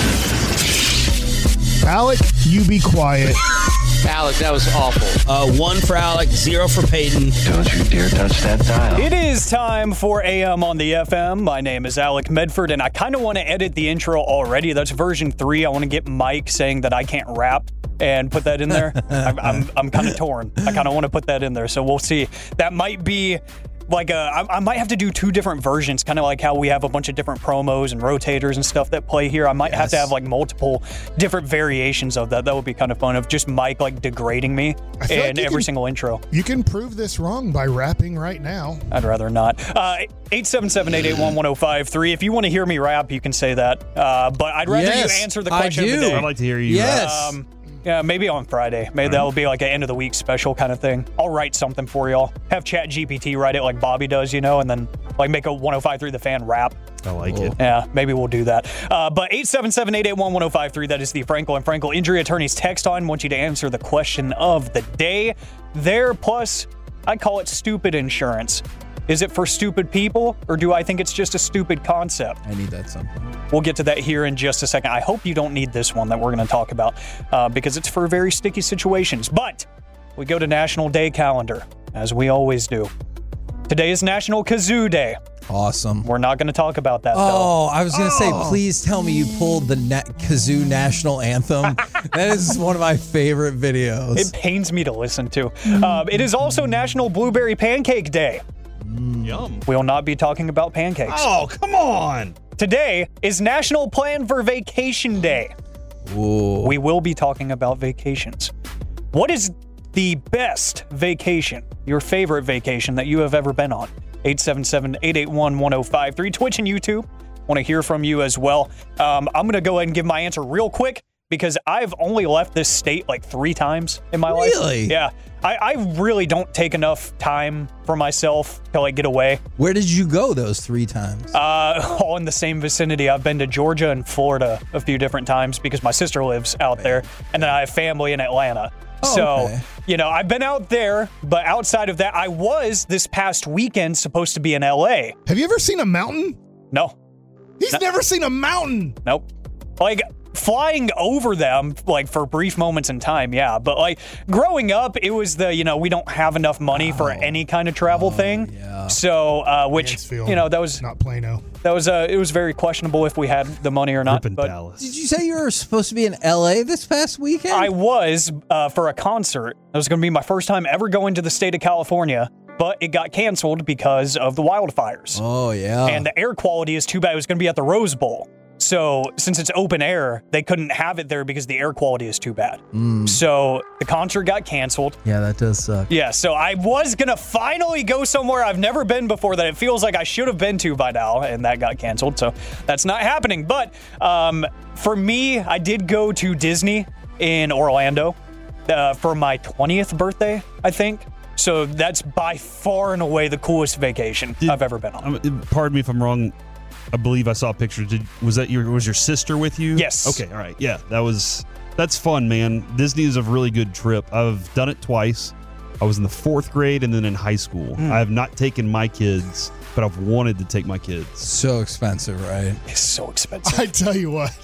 Speaker 16: it...
Speaker 7: Alec, you be quiet.
Speaker 17: Alec, that was awful. Uh, one for Alec, zero for Peyton.
Speaker 18: Don't you dare touch that dial.
Speaker 15: It is time for A M on the F M. My name is Alec Medford, and I kind of want to edit the intro already. That's version three. I want to get Mike saying that I can't rap and put that in there. I'm, I'm, I'm kind of torn. I kind of want to put that in there, so we'll see. That might be... Like, a, I, I might have to do two different versions, kind of like how we have a bunch of different promos and rotators and stuff that play here. I might yes. have to have, like, multiple different variations of that. That would be kind of fun, of just Mike, like, degrading me in like every
Speaker 7: can,
Speaker 15: single intro.
Speaker 7: You can prove this wrong by rapping right now.
Speaker 15: I'd rather not. Uh, eight seven seven, eight eight one, one oh five three. If you want to hear me rap, you can say that. Uh, but I'd rather
Speaker 5: yes,
Speaker 15: you answer the question
Speaker 5: I do.
Speaker 15: of the day.
Speaker 6: I'd like to hear you
Speaker 5: Yes.
Speaker 6: rap.
Speaker 15: Um, Yeah, maybe on Friday. Maybe that'll be like an end of the week special kind of thing. I'll write something for y'all. Have Chat G P T write it like Bobby does, you know, and then like make a one oh five three The Fan rap.
Speaker 6: I like cool. it.
Speaker 15: Yeah, maybe we'll do that. Uh, but eight seven seven, eight eight one, one oh five three, that is the Frankel and Frankel Injury Attorneys text line. Want you to answer the question of the day. There, plus, I call it stupid insurance. Is it for stupid people, or do I think it's just a stupid concept?
Speaker 5: I need that something.
Speaker 15: We'll get to that here in just a second. I hope you don't need this one that we're going to talk about uh, because it's for very sticky situations. But we go to National Day Calendar, as we always do. Today is National Kazoo Day.
Speaker 5: Awesome.
Speaker 15: We're not going to talk about that,
Speaker 5: Oh,
Speaker 15: though.
Speaker 5: I was going to
Speaker 15: Oh.
Speaker 5: say, please tell me you pulled the na- Kazoo National Anthem. That is one of my favorite videos.
Speaker 15: It pains me to listen to. Um, it is also National Blueberry Pancake Day.
Speaker 6: Mm. Yum.
Speaker 15: We will not be talking about pancakes.
Speaker 6: Oh, come on.
Speaker 15: Today is National Plan for Vacation Day.
Speaker 5: Ooh.
Speaker 15: We will be talking about vacations. What is the best vacation, your favorite vacation that you have ever been on? eight seven seven, eight eight one, one oh five three. Twitch and YouTube. Want to hear from you as well. Um, I'm going to go ahead and give my answer real quick because I've only left this state like three times in my life.
Speaker 5: Really?
Speaker 15: Yeah. I, I really don't take enough time for myself to like get away.
Speaker 5: Where did you go those three times?
Speaker 15: Uh, all in the same vicinity. I've been to Georgia and Florida a few different times because my sister lives out there, and then I have family in Atlanta.
Speaker 5: Oh,
Speaker 15: so,
Speaker 5: okay.
Speaker 15: you know, I've been out there, but outside of that, I was this past weekend supposed to be in L A.
Speaker 7: Have you ever seen a mountain?
Speaker 15: No.
Speaker 7: He's
Speaker 15: No.
Speaker 7: never seen a mountain.
Speaker 15: Nope. Like, flying over them, like, for brief moments in time, yeah. But, like, growing up, it was the, you know, we don't have enough money
Speaker 7: Oh.
Speaker 15: for any kind of travel thing.
Speaker 5: Yeah.
Speaker 15: So, uh, which,
Speaker 7: Mansfield,
Speaker 15: you know, that was,
Speaker 7: not Plano.
Speaker 15: that was, uh, it was very questionable if we had the money or not.
Speaker 6: Rip in
Speaker 15: But
Speaker 6: Dallas.
Speaker 5: Did you say you were supposed to be in L A this past weekend?
Speaker 15: I was uh, for a concert. It was going to be my first time ever going to the state of California, but it got canceled because of the wildfires.
Speaker 5: Oh, yeah.
Speaker 15: And the air quality is too bad. It was going to be at the Rose Bowl. So since it's open air, they couldn't have it there because the air quality is too bad.
Speaker 5: Mm.
Speaker 15: So the concert got canceled.
Speaker 5: Yeah, that does suck.
Speaker 15: Yeah, so I was going to finally go somewhere I've never been before that it feels like I should have been to by now, and that got canceled. So that's not happening. But um, for me, I did go to Disney in Orlando uh, for my twentieth birthday, I think. So that's by far and away the coolest vacation
Speaker 6: Did-
Speaker 15: I've ever been on.
Speaker 6: Um, pardon me if I'm wrong. I believe I saw a picture. Did, was that your was your sister with you?
Speaker 15: Yes.
Speaker 6: Okay. All right. Yeah. That was that's fun, man. Disney is a really good trip. I've done it twice. I was in the fourth grade and then in high school.
Speaker 15: Mm.
Speaker 6: I have not taken my kids, but I've wanted to take my kids.
Speaker 5: So expensive, right?
Speaker 15: It's so expensive.
Speaker 7: I tell you what,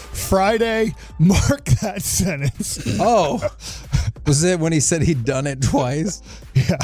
Speaker 7: Friday, mark that sentence.
Speaker 5: Oh, was it when he said he'd done it twice?
Speaker 7: Yeah.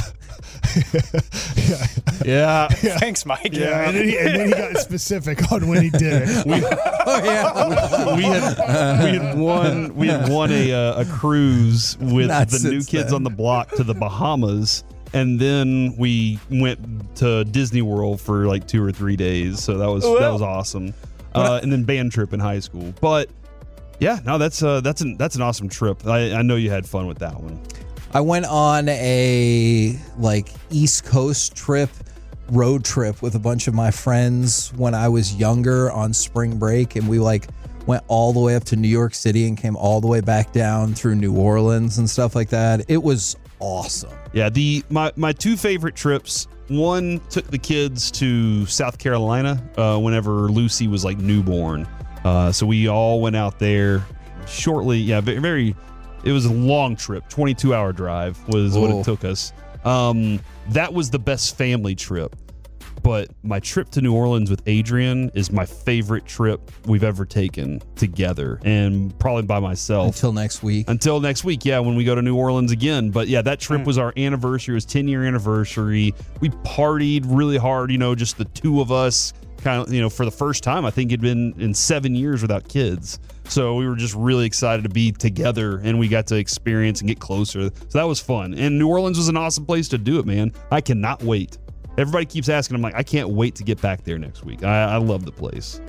Speaker 7: yeah.
Speaker 6: Yeah.
Speaker 15: Thanks, Mike.
Speaker 7: Yeah, and then, he, and then he got specific on when he did it.
Speaker 6: We,
Speaker 5: Oh, yeah.
Speaker 6: we had we had won we had won a uh, a cruise with
Speaker 5: Not
Speaker 6: the new
Speaker 5: since
Speaker 6: kids
Speaker 5: then.
Speaker 6: on the block to the Bahamas, and then we went to Disney World for like two or three days. So that was that
Speaker 15: Well.
Speaker 6: was awesome. Uh, and then band trip in high school, but yeah, no, that's uh that's an that's an awesome trip. I, I know you had fun with that one.
Speaker 5: I went on a like East Coast trip, road trip with a bunch of my friends when I was younger on spring break, and we like went all the way up to New York City and came all the way back down through New Orleans and stuff like that. It was awesome.
Speaker 6: Yeah, the my my two favorite trips. One took the kids to South Carolina uh, whenever Lucy was like newborn. Uh, so we all went out there shortly. Yeah, very, very it was a long trip. twenty-two hour drive was Whoa. what it took us. Um, that was the best family trip. But my trip to New Orleans with Adrian is my favorite trip we've ever taken together, and probably by myself.
Speaker 5: Until next week.
Speaker 6: Until next week, yeah, when we go to New Orleans again. But yeah, that trip was our anniversary. It was ten-year anniversary. We partied really hard, you know, just the two of us, kind of, you know, for the first time. I think it'd been in seven years without kids. So we were just really excited to be together, and we got to experience and get closer. So that was fun. And New Orleans was an awesome place to do it, man. I cannot wait. Everybody keeps asking. I'm like, I can't wait to get back there next week. I, I love the place.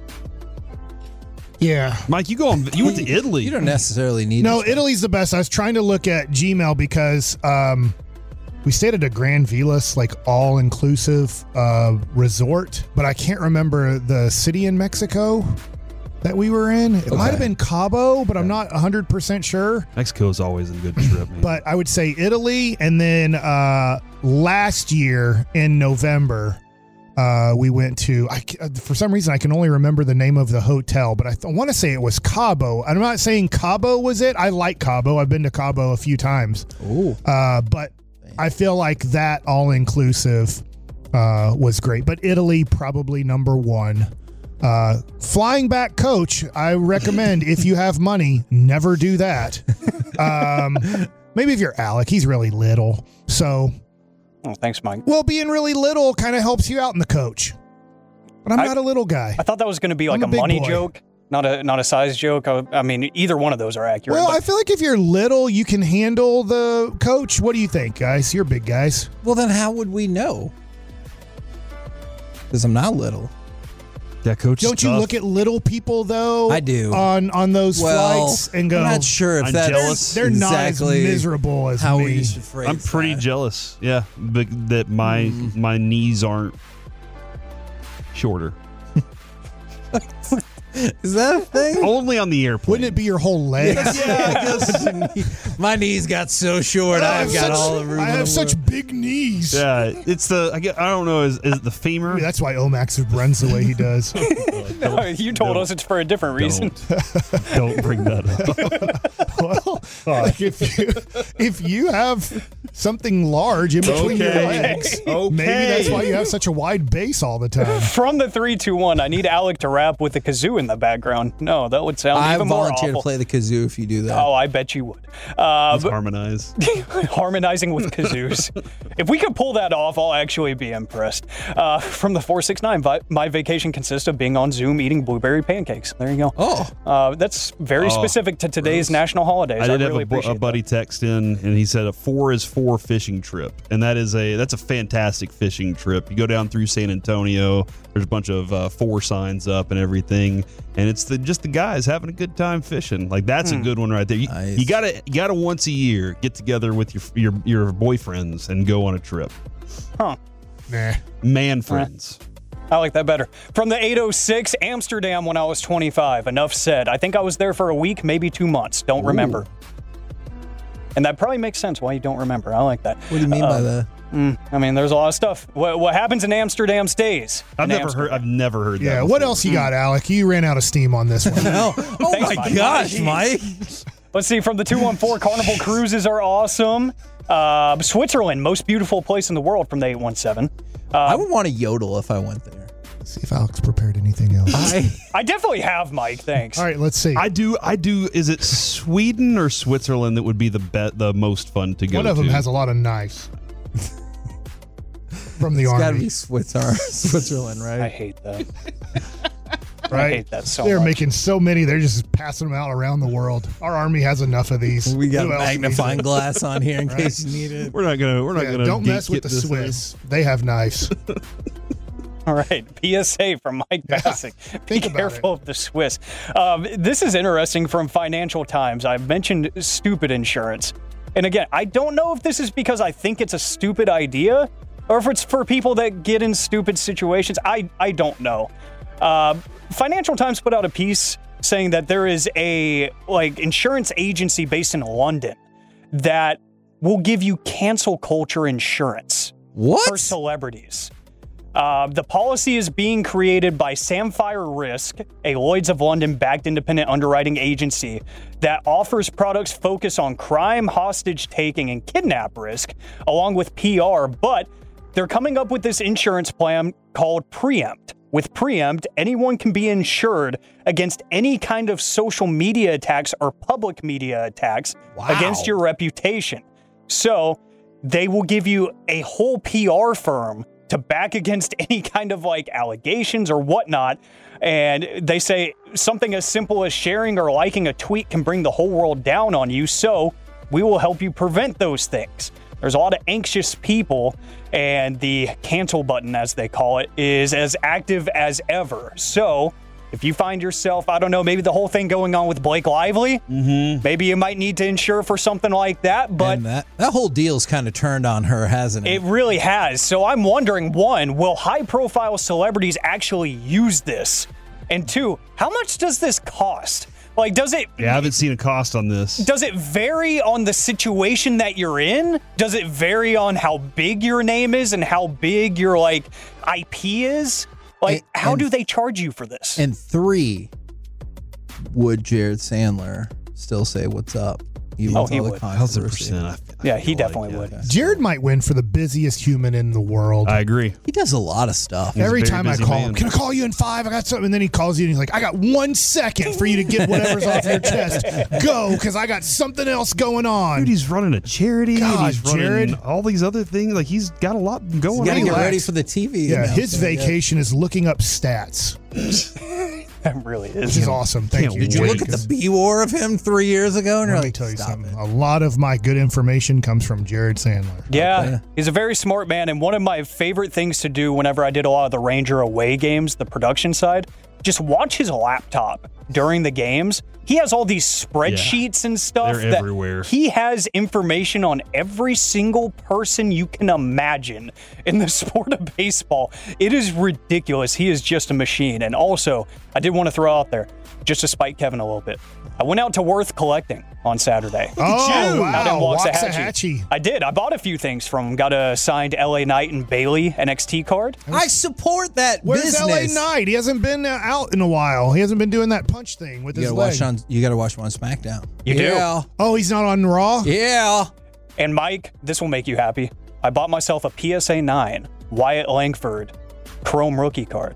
Speaker 7: Yeah.
Speaker 6: Mike, you go on, you went to Italy.
Speaker 5: You don't necessarily need
Speaker 7: No, Italy's the best. I was trying to look at Gmail because um, we stayed at a Grand Vilas, like all-inclusive uh, resort, but I can't remember the city in Mexico that we were in. It
Speaker 5: Okay.
Speaker 7: might have been Cabo, but I'm not one hundred percent sure.
Speaker 6: Mexico is always a good trip, man.
Speaker 7: But I would say Italy, and then uh, last year in November, uh, we went to, I, for some reason, I can only remember the name of the hotel, but I th- want to say it was Cabo. I'm not saying Cabo was it. I like Cabo. I've been to Cabo a few times.
Speaker 5: Ooh.
Speaker 7: Uh, but I feel like that all-inclusive uh, was great. But Italy, probably number one. Uh, flying back coach, I recommend if you have money, never do that. Um, maybe if you're Alec, he's really little. So,
Speaker 15: oh, thanks, Mike.
Speaker 7: Well, being really little kind of helps you out in the coach. But I'm
Speaker 15: I,
Speaker 7: not a little guy.
Speaker 15: I thought that was going to be like
Speaker 7: I'm
Speaker 15: a,
Speaker 7: a big
Speaker 15: money
Speaker 7: boy.
Speaker 15: joke, not a not a size joke. I, I mean, either one of those are accurate.
Speaker 7: Well,
Speaker 15: but
Speaker 7: I feel like if you're little, you can handle the coach. What do you think, guys? You're big guys.
Speaker 5: Well, then how would we know? Because I'm not little.
Speaker 6: Yeah, coach.
Speaker 7: Don't you look at little people though?
Speaker 5: I do.
Speaker 7: on on those
Speaker 5: Well,
Speaker 7: flights and go.
Speaker 5: I'm not sure if
Speaker 6: I'm
Speaker 5: that's
Speaker 6: jealous.
Speaker 7: They're not as
Speaker 5: exactly
Speaker 7: miserable as
Speaker 5: how
Speaker 7: me.
Speaker 5: we should phrase
Speaker 6: I'm pretty
Speaker 5: that.
Speaker 6: jealous. Yeah, but that my
Speaker 5: Mm.
Speaker 6: my knees aren't shorter.
Speaker 5: Is that a thing?
Speaker 6: Only on the airplane.
Speaker 7: Wouldn't it be your whole leg?
Speaker 5: Yeah, I guess my knees got so short.
Speaker 7: I
Speaker 5: I've
Speaker 7: have
Speaker 5: got
Speaker 7: such-
Speaker 5: all the room.
Speaker 7: I
Speaker 5: in
Speaker 7: have
Speaker 5: the
Speaker 7: such
Speaker 5: world.
Speaker 7: big knees.
Speaker 6: Yeah, it's the I get I don't know is is it the femur?
Speaker 7: Maybe that's why Omax runs the way he does.
Speaker 15: no, you told
Speaker 6: don't.
Speaker 15: us it's for a different reason.
Speaker 6: Don't bring that up.
Speaker 7: Well, like if you if you have something large in between your
Speaker 6: Okay.
Speaker 7: legs,
Speaker 6: Okay.
Speaker 7: maybe that's why you have such a wide base all the time.
Speaker 15: From the three, two, one, I need Alec to rap with the kazoo in the background. No, that would sound
Speaker 5: I
Speaker 15: even more
Speaker 5: volunteer
Speaker 15: awful.
Speaker 5: to play the kazoo if you do that.
Speaker 15: Oh, I bet you would. Uh,
Speaker 6: Let's
Speaker 15: but-
Speaker 6: harmonize.
Speaker 15: harmonizing with kazoos. If we could pull that off, I'll actually be impressed. Uh, from the four six nine, vi- my vacation consists of being on Zoom eating blueberry pancakes. There you go.
Speaker 5: Oh.
Speaker 15: Uh, that's very
Speaker 6: Oh,
Speaker 15: specific to today's national holidays.
Speaker 6: I did
Speaker 15: I
Speaker 6: have
Speaker 15: really
Speaker 6: a, bu- a
Speaker 15: appreciate
Speaker 6: buddy text in, and he said a four is four fishing trip, and that is a that's a fantastic fishing trip. You go down through San Antonio. There's a bunch of uh, four signs up and everything, and it's the just the guys having a good time fishing. Like that's
Speaker 15: Hmm.
Speaker 6: a good one right there. You,
Speaker 5: Nice.
Speaker 6: you gotta you gotta once a year get together with your your your boyfriends and go on a trip.
Speaker 15: Huh.
Speaker 7: Nah.
Speaker 6: Man friends.
Speaker 15: I like that better. From the eight oh six, Amsterdam when I was twenty-five. Enough said. I think I was there for a week, maybe two months. Don't remember. And that probably makes sense why you don't remember. I like that.
Speaker 5: What do you mean
Speaker 15: Uh,
Speaker 5: by that?
Speaker 15: Mm, I mean, there's a lot of stuff. What, what happens in Amsterdam stays.
Speaker 6: I've
Speaker 15: in
Speaker 6: never
Speaker 15: Amsterdam.
Speaker 6: heard. I've never heard that.
Speaker 7: Yeah, what
Speaker 6: before.
Speaker 7: else you got, Alec? You ran out of steam on this one.
Speaker 5: Oh, oh
Speaker 15: Thanks,
Speaker 5: my
Speaker 15: Mike.
Speaker 5: gosh,
Speaker 15: Jeez.
Speaker 5: Mike.
Speaker 15: Let's see, from the two one four, Carnival Cruises are awesome. Uh, Switzerland, most beautiful place in the world from the eight one seven. Uh,
Speaker 5: I would want to yodel if I went there.
Speaker 7: See if Alex prepared anything else.
Speaker 5: I,
Speaker 15: I definitely have, Mike. Thanks.
Speaker 7: All right, let's see.
Speaker 6: I do. I do. Is it Sweden or Switzerland that would be the bet the most fun to go
Speaker 7: One of them
Speaker 6: to?
Speaker 7: has a lot of knives. From the
Speaker 5: it's got to
Speaker 7: army,
Speaker 5: be Switzerland, Switzerland,
Speaker 15: I
Speaker 5: right?
Speaker 15: hate that. I
Speaker 7: right?
Speaker 15: hate that so
Speaker 7: They're
Speaker 15: much.
Speaker 7: making so many; they're just passing them out around the world. Our army has enough of these.
Speaker 5: We got
Speaker 7: Who
Speaker 5: a
Speaker 7: else needs
Speaker 5: magnifying
Speaker 7: it?
Speaker 5: glass on here in
Speaker 7: Right.
Speaker 5: case you need it.
Speaker 6: We're not gonna. We're not
Speaker 7: Yeah,
Speaker 6: gonna.
Speaker 7: don't mess with
Speaker 6: gatekeep
Speaker 7: the
Speaker 6: this thing.
Speaker 7: Swiss. They have knives.
Speaker 15: All right, P S A from Mike
Speaker 7: Yeah,
Speaker 15: Bassick. Be
Speaker 7: think about
Speaker 15: careful of the Swiss. Um, this is interesting from Financial Times. I've mentioned stupid insurance. And again, I don't know if this is because I think it's a stupid idea or if it's for people that get in stupid situations. I, I don't know. Uh, Financial Times put out a piece saying that there is a like insurance agency based in London that will give you cancel culture insurance
Speaker 5: what?
Speaker 15: for celebrities. Uh, the policy is being created by Samphire Risk, a Lloyd's of London-backed independent underwriting agency that offers products focused on crime, hostage-taking, and kidnap risk, along with P R. But they're coming up with this insurance plan called Preempt. With Preempt, anyone can be insured against any kind of social media attacks or public media attacks
Speaker 5: wow.
Speaker 15: against your reputation. So they will give you a whole P R firm to back against any kind of like allegations or whatnot. And they say something as simple as sharing or liking a tweet can bring the whole world down on you. So we will help you prevent those things. There's a lot of anxious people, and the cancel button, as they call it, is as active as ever. So if you find yourself, I don't know, maybe the whole thing going on with Blake Lively, mm-hmm. maybe you might need to insure for something like that. But
Speaker 5: and that, that whole deal's kind of turned on her, hasn't it?
Speaker 15: It really has. So I'm wondering, one, will high-profile celebrities actually use this? And two, how much does this cost? Like, does it...
Speaker 6: Yeah, I haven't seen a cost on this.
Speaker 15: Does it vary on the situation that you're in? Does it vary on how big your name is and how big your, like, I P is? Like, and, how and, do they charge you for this?
Speaker 5: And three, would Jared Sandler still say what's up? Even
Speaker 15: oh, he would.
Speaker 6: Thousand percent.
Speaker 15: Yeah, he definitely like would.
Speaker 7: Jared might win for the busiest human in the world.
Speaker 6: I agree.
Speaker 5: He does a lot of stuff.
Speaker 7: He's Every time I call man. him, can I call you in five? I got something. And then he calls you and he's like, I got one second for you to get whatever's off your chest. Go, because I got something else going on.
Speaker 6: Dude, he's running a charity.
Speaker 7: God,
Speaker 6: he's running
Speaker 7: Jared.
Speaker 6: all these other things. Like, he's got a lot going on.
Speaker 5: He's got to get ready for the T V.
Speaker 7: Yeah, his vacation yeah. is looking up stats.
Speaker 15: That really is.
Speaker 7: Which is awesome. Thank Can't you.
Speaker 5: Did you look at the B war of him three years ago? And
Speaker 7: Let
Speaker 5: you're
Speaker 7: me
Speaker 5: like,
Speaker 7: tell you
Speaker 5: Stop
Speaker 7: something.
Speaker 5: It.
Speaker 7: A lot of my good information comes from Jared Sandler.
Speaker 15: Yeah,
Speaker 5: okay.
Speaker 15: He's a very smart man. And one of my favorite things to do whenever I did a lot of the Ranger away games, the production side, just watch his laptop during the games. He has all these spreadsheets yeah. and stuff.
Speaker 6: They're
Speaker 15: that
Speaker 6: everywhere.
Speaker 15: He has information on every single person you can imagine in the sport of baseball. It is ridiculous. He is just a machine. And also, I did want to throw out there, just to spite Kevin a little bit, I went out to Worth Collecting on Saturday.
Speaker 7: Oh, wow.
Speaker 15: Out in Waxahachie.
Speaker 7: Waxahachie.
Speaker 15: I did. I bought a few things from him. Got a signed L A Knight and Bailey N X T card.
Speaker 5: I support that
Speaker 7: Where's
Speaker 5: business.
Speaker 7: L A Knight? He hasn't been out in a while. He hasn't been doing that punch thing with
Speaker 5: you
Speaker 7: his
Speaker 5: gotta
Speaker 7: leg.
Speaker 5: Watch on, you got to watch him on SmackDown.
Speaker 15: You
Speaker 5: yeah.
Speaker 15: do?
Speaker 7: Oh, he's not on Raw?
Speaker 5: Yeah.
Speaker 15: And Mike, this will make you happy. I bought myself a P S A nine Wyatt Langford Chrome rookie card.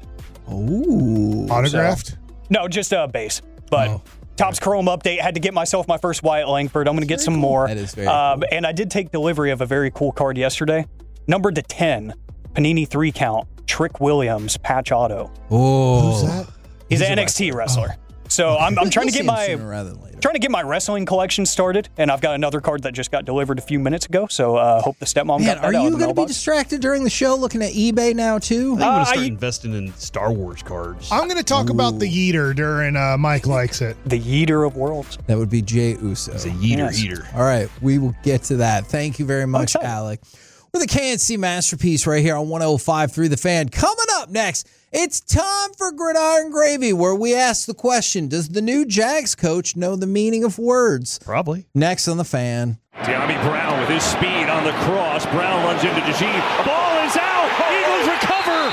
Speaker 5: Ooh.
Speaker 7: Autographed?
Speaker 15: So, no, just a base. But oh. Topps Chrome update. Had to get myself my first Wyatt Langford. I'm going to get some
Speaker 5: cool.
Speaker 15: more.
Speaker 5: That is very
Speaker 15: um,
Speaker 5: cool.
Speaker 15: And I did take delivery of a very cool card yesterday. Numbered to ten. Panini three count. Trick Williams patch auto.
Speaker 5: Oh.
Speaker 7: Who's that?
Speaker 15: He's, He's an N X T wrestler. Oh. So I'm, I'm trying to get my trying to get my wrestling collection started, and I've got another card that just got delivered a few minutes ago. So uh, hope the stepmom
Speaker 5: Man,
Speaker 15: got that
Speaker 5: are
Speaker 15: out
Speaker 5: you
Speaker 15: of the
Speaker 5: going to be
Speaker 15: mailbox.
Speaker 5: distracted during the show looking at eBay now too?
Speaker 6: I'm going to start
Speaker 15: Uh, I-
Speaker 6: investing in Star Wars cards.
Speaker 7: I'm going to talk
Speaker 5: Ooh.
Speaker 7: about the Yeeter during uh, Mike Likes It.
Speaker 15: The Yeeter of Worlds.
Speaker 5: That would be Jay Uso.
Speaker 6: It's a yeeter
Speaker 15: Yes.
Speaker 6: eater.
Speaker 5: All right, we will get to that. Thank you very much,
Speaker 15: excited.
Speaker 5: Alec. We're the K N C Masterpiece right here on one oh five point three The Fan. Coming up next, it's time for Gridiron Gravy, where we ask the question, does the new Jags coach know the meaning of words?
Speaker 6: Probably.
Speaker 5: Next on The Fan.
Speaker 19: De'Ami Brown with his speed on the cross. Brown runs into DeJean. Ball is out. Eagles recover.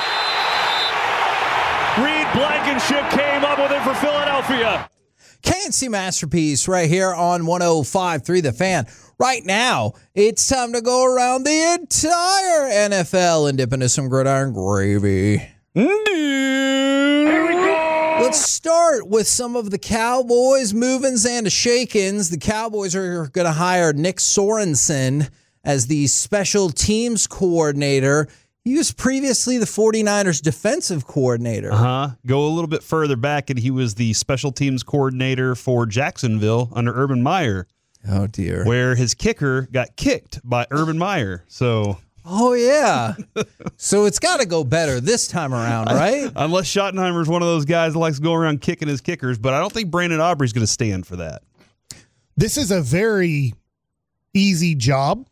Speaker 19: Reed Blankenship came up with it for Philadelphia.
Speaker 5: K N C Masterpiece right here on one oh five point three The Fan. Right now, it's time to go around the entire N F L and dip into some Gridiron Gravy.
Speaker 19: Here we go.
Speaker 5: Let's start with some of the Cowboys' movings and shakings. The Cowboys are going to hire Nick Sorensen as the special teams coordinator. He was previously the 49ers defensive coordinator.
Speaker 6: Uh-huh. Go a little bit further back, and he was the special teams coordinator for Jacksonville under Urban Meyer.
Speaker 5: Oh, dear.
Speaker 6: Where his kicker got kicked by Urban Meyer. So...
Speaker 5: Oh, yeah. So it's got to go better this time around, right?
Speaker 6: Unless Schottenheimer's one of those guys that likes to go around kicking his kickers, but I don't think Brandon Aubrey's going to stand for that.
Speaker 7: This is a very easy job.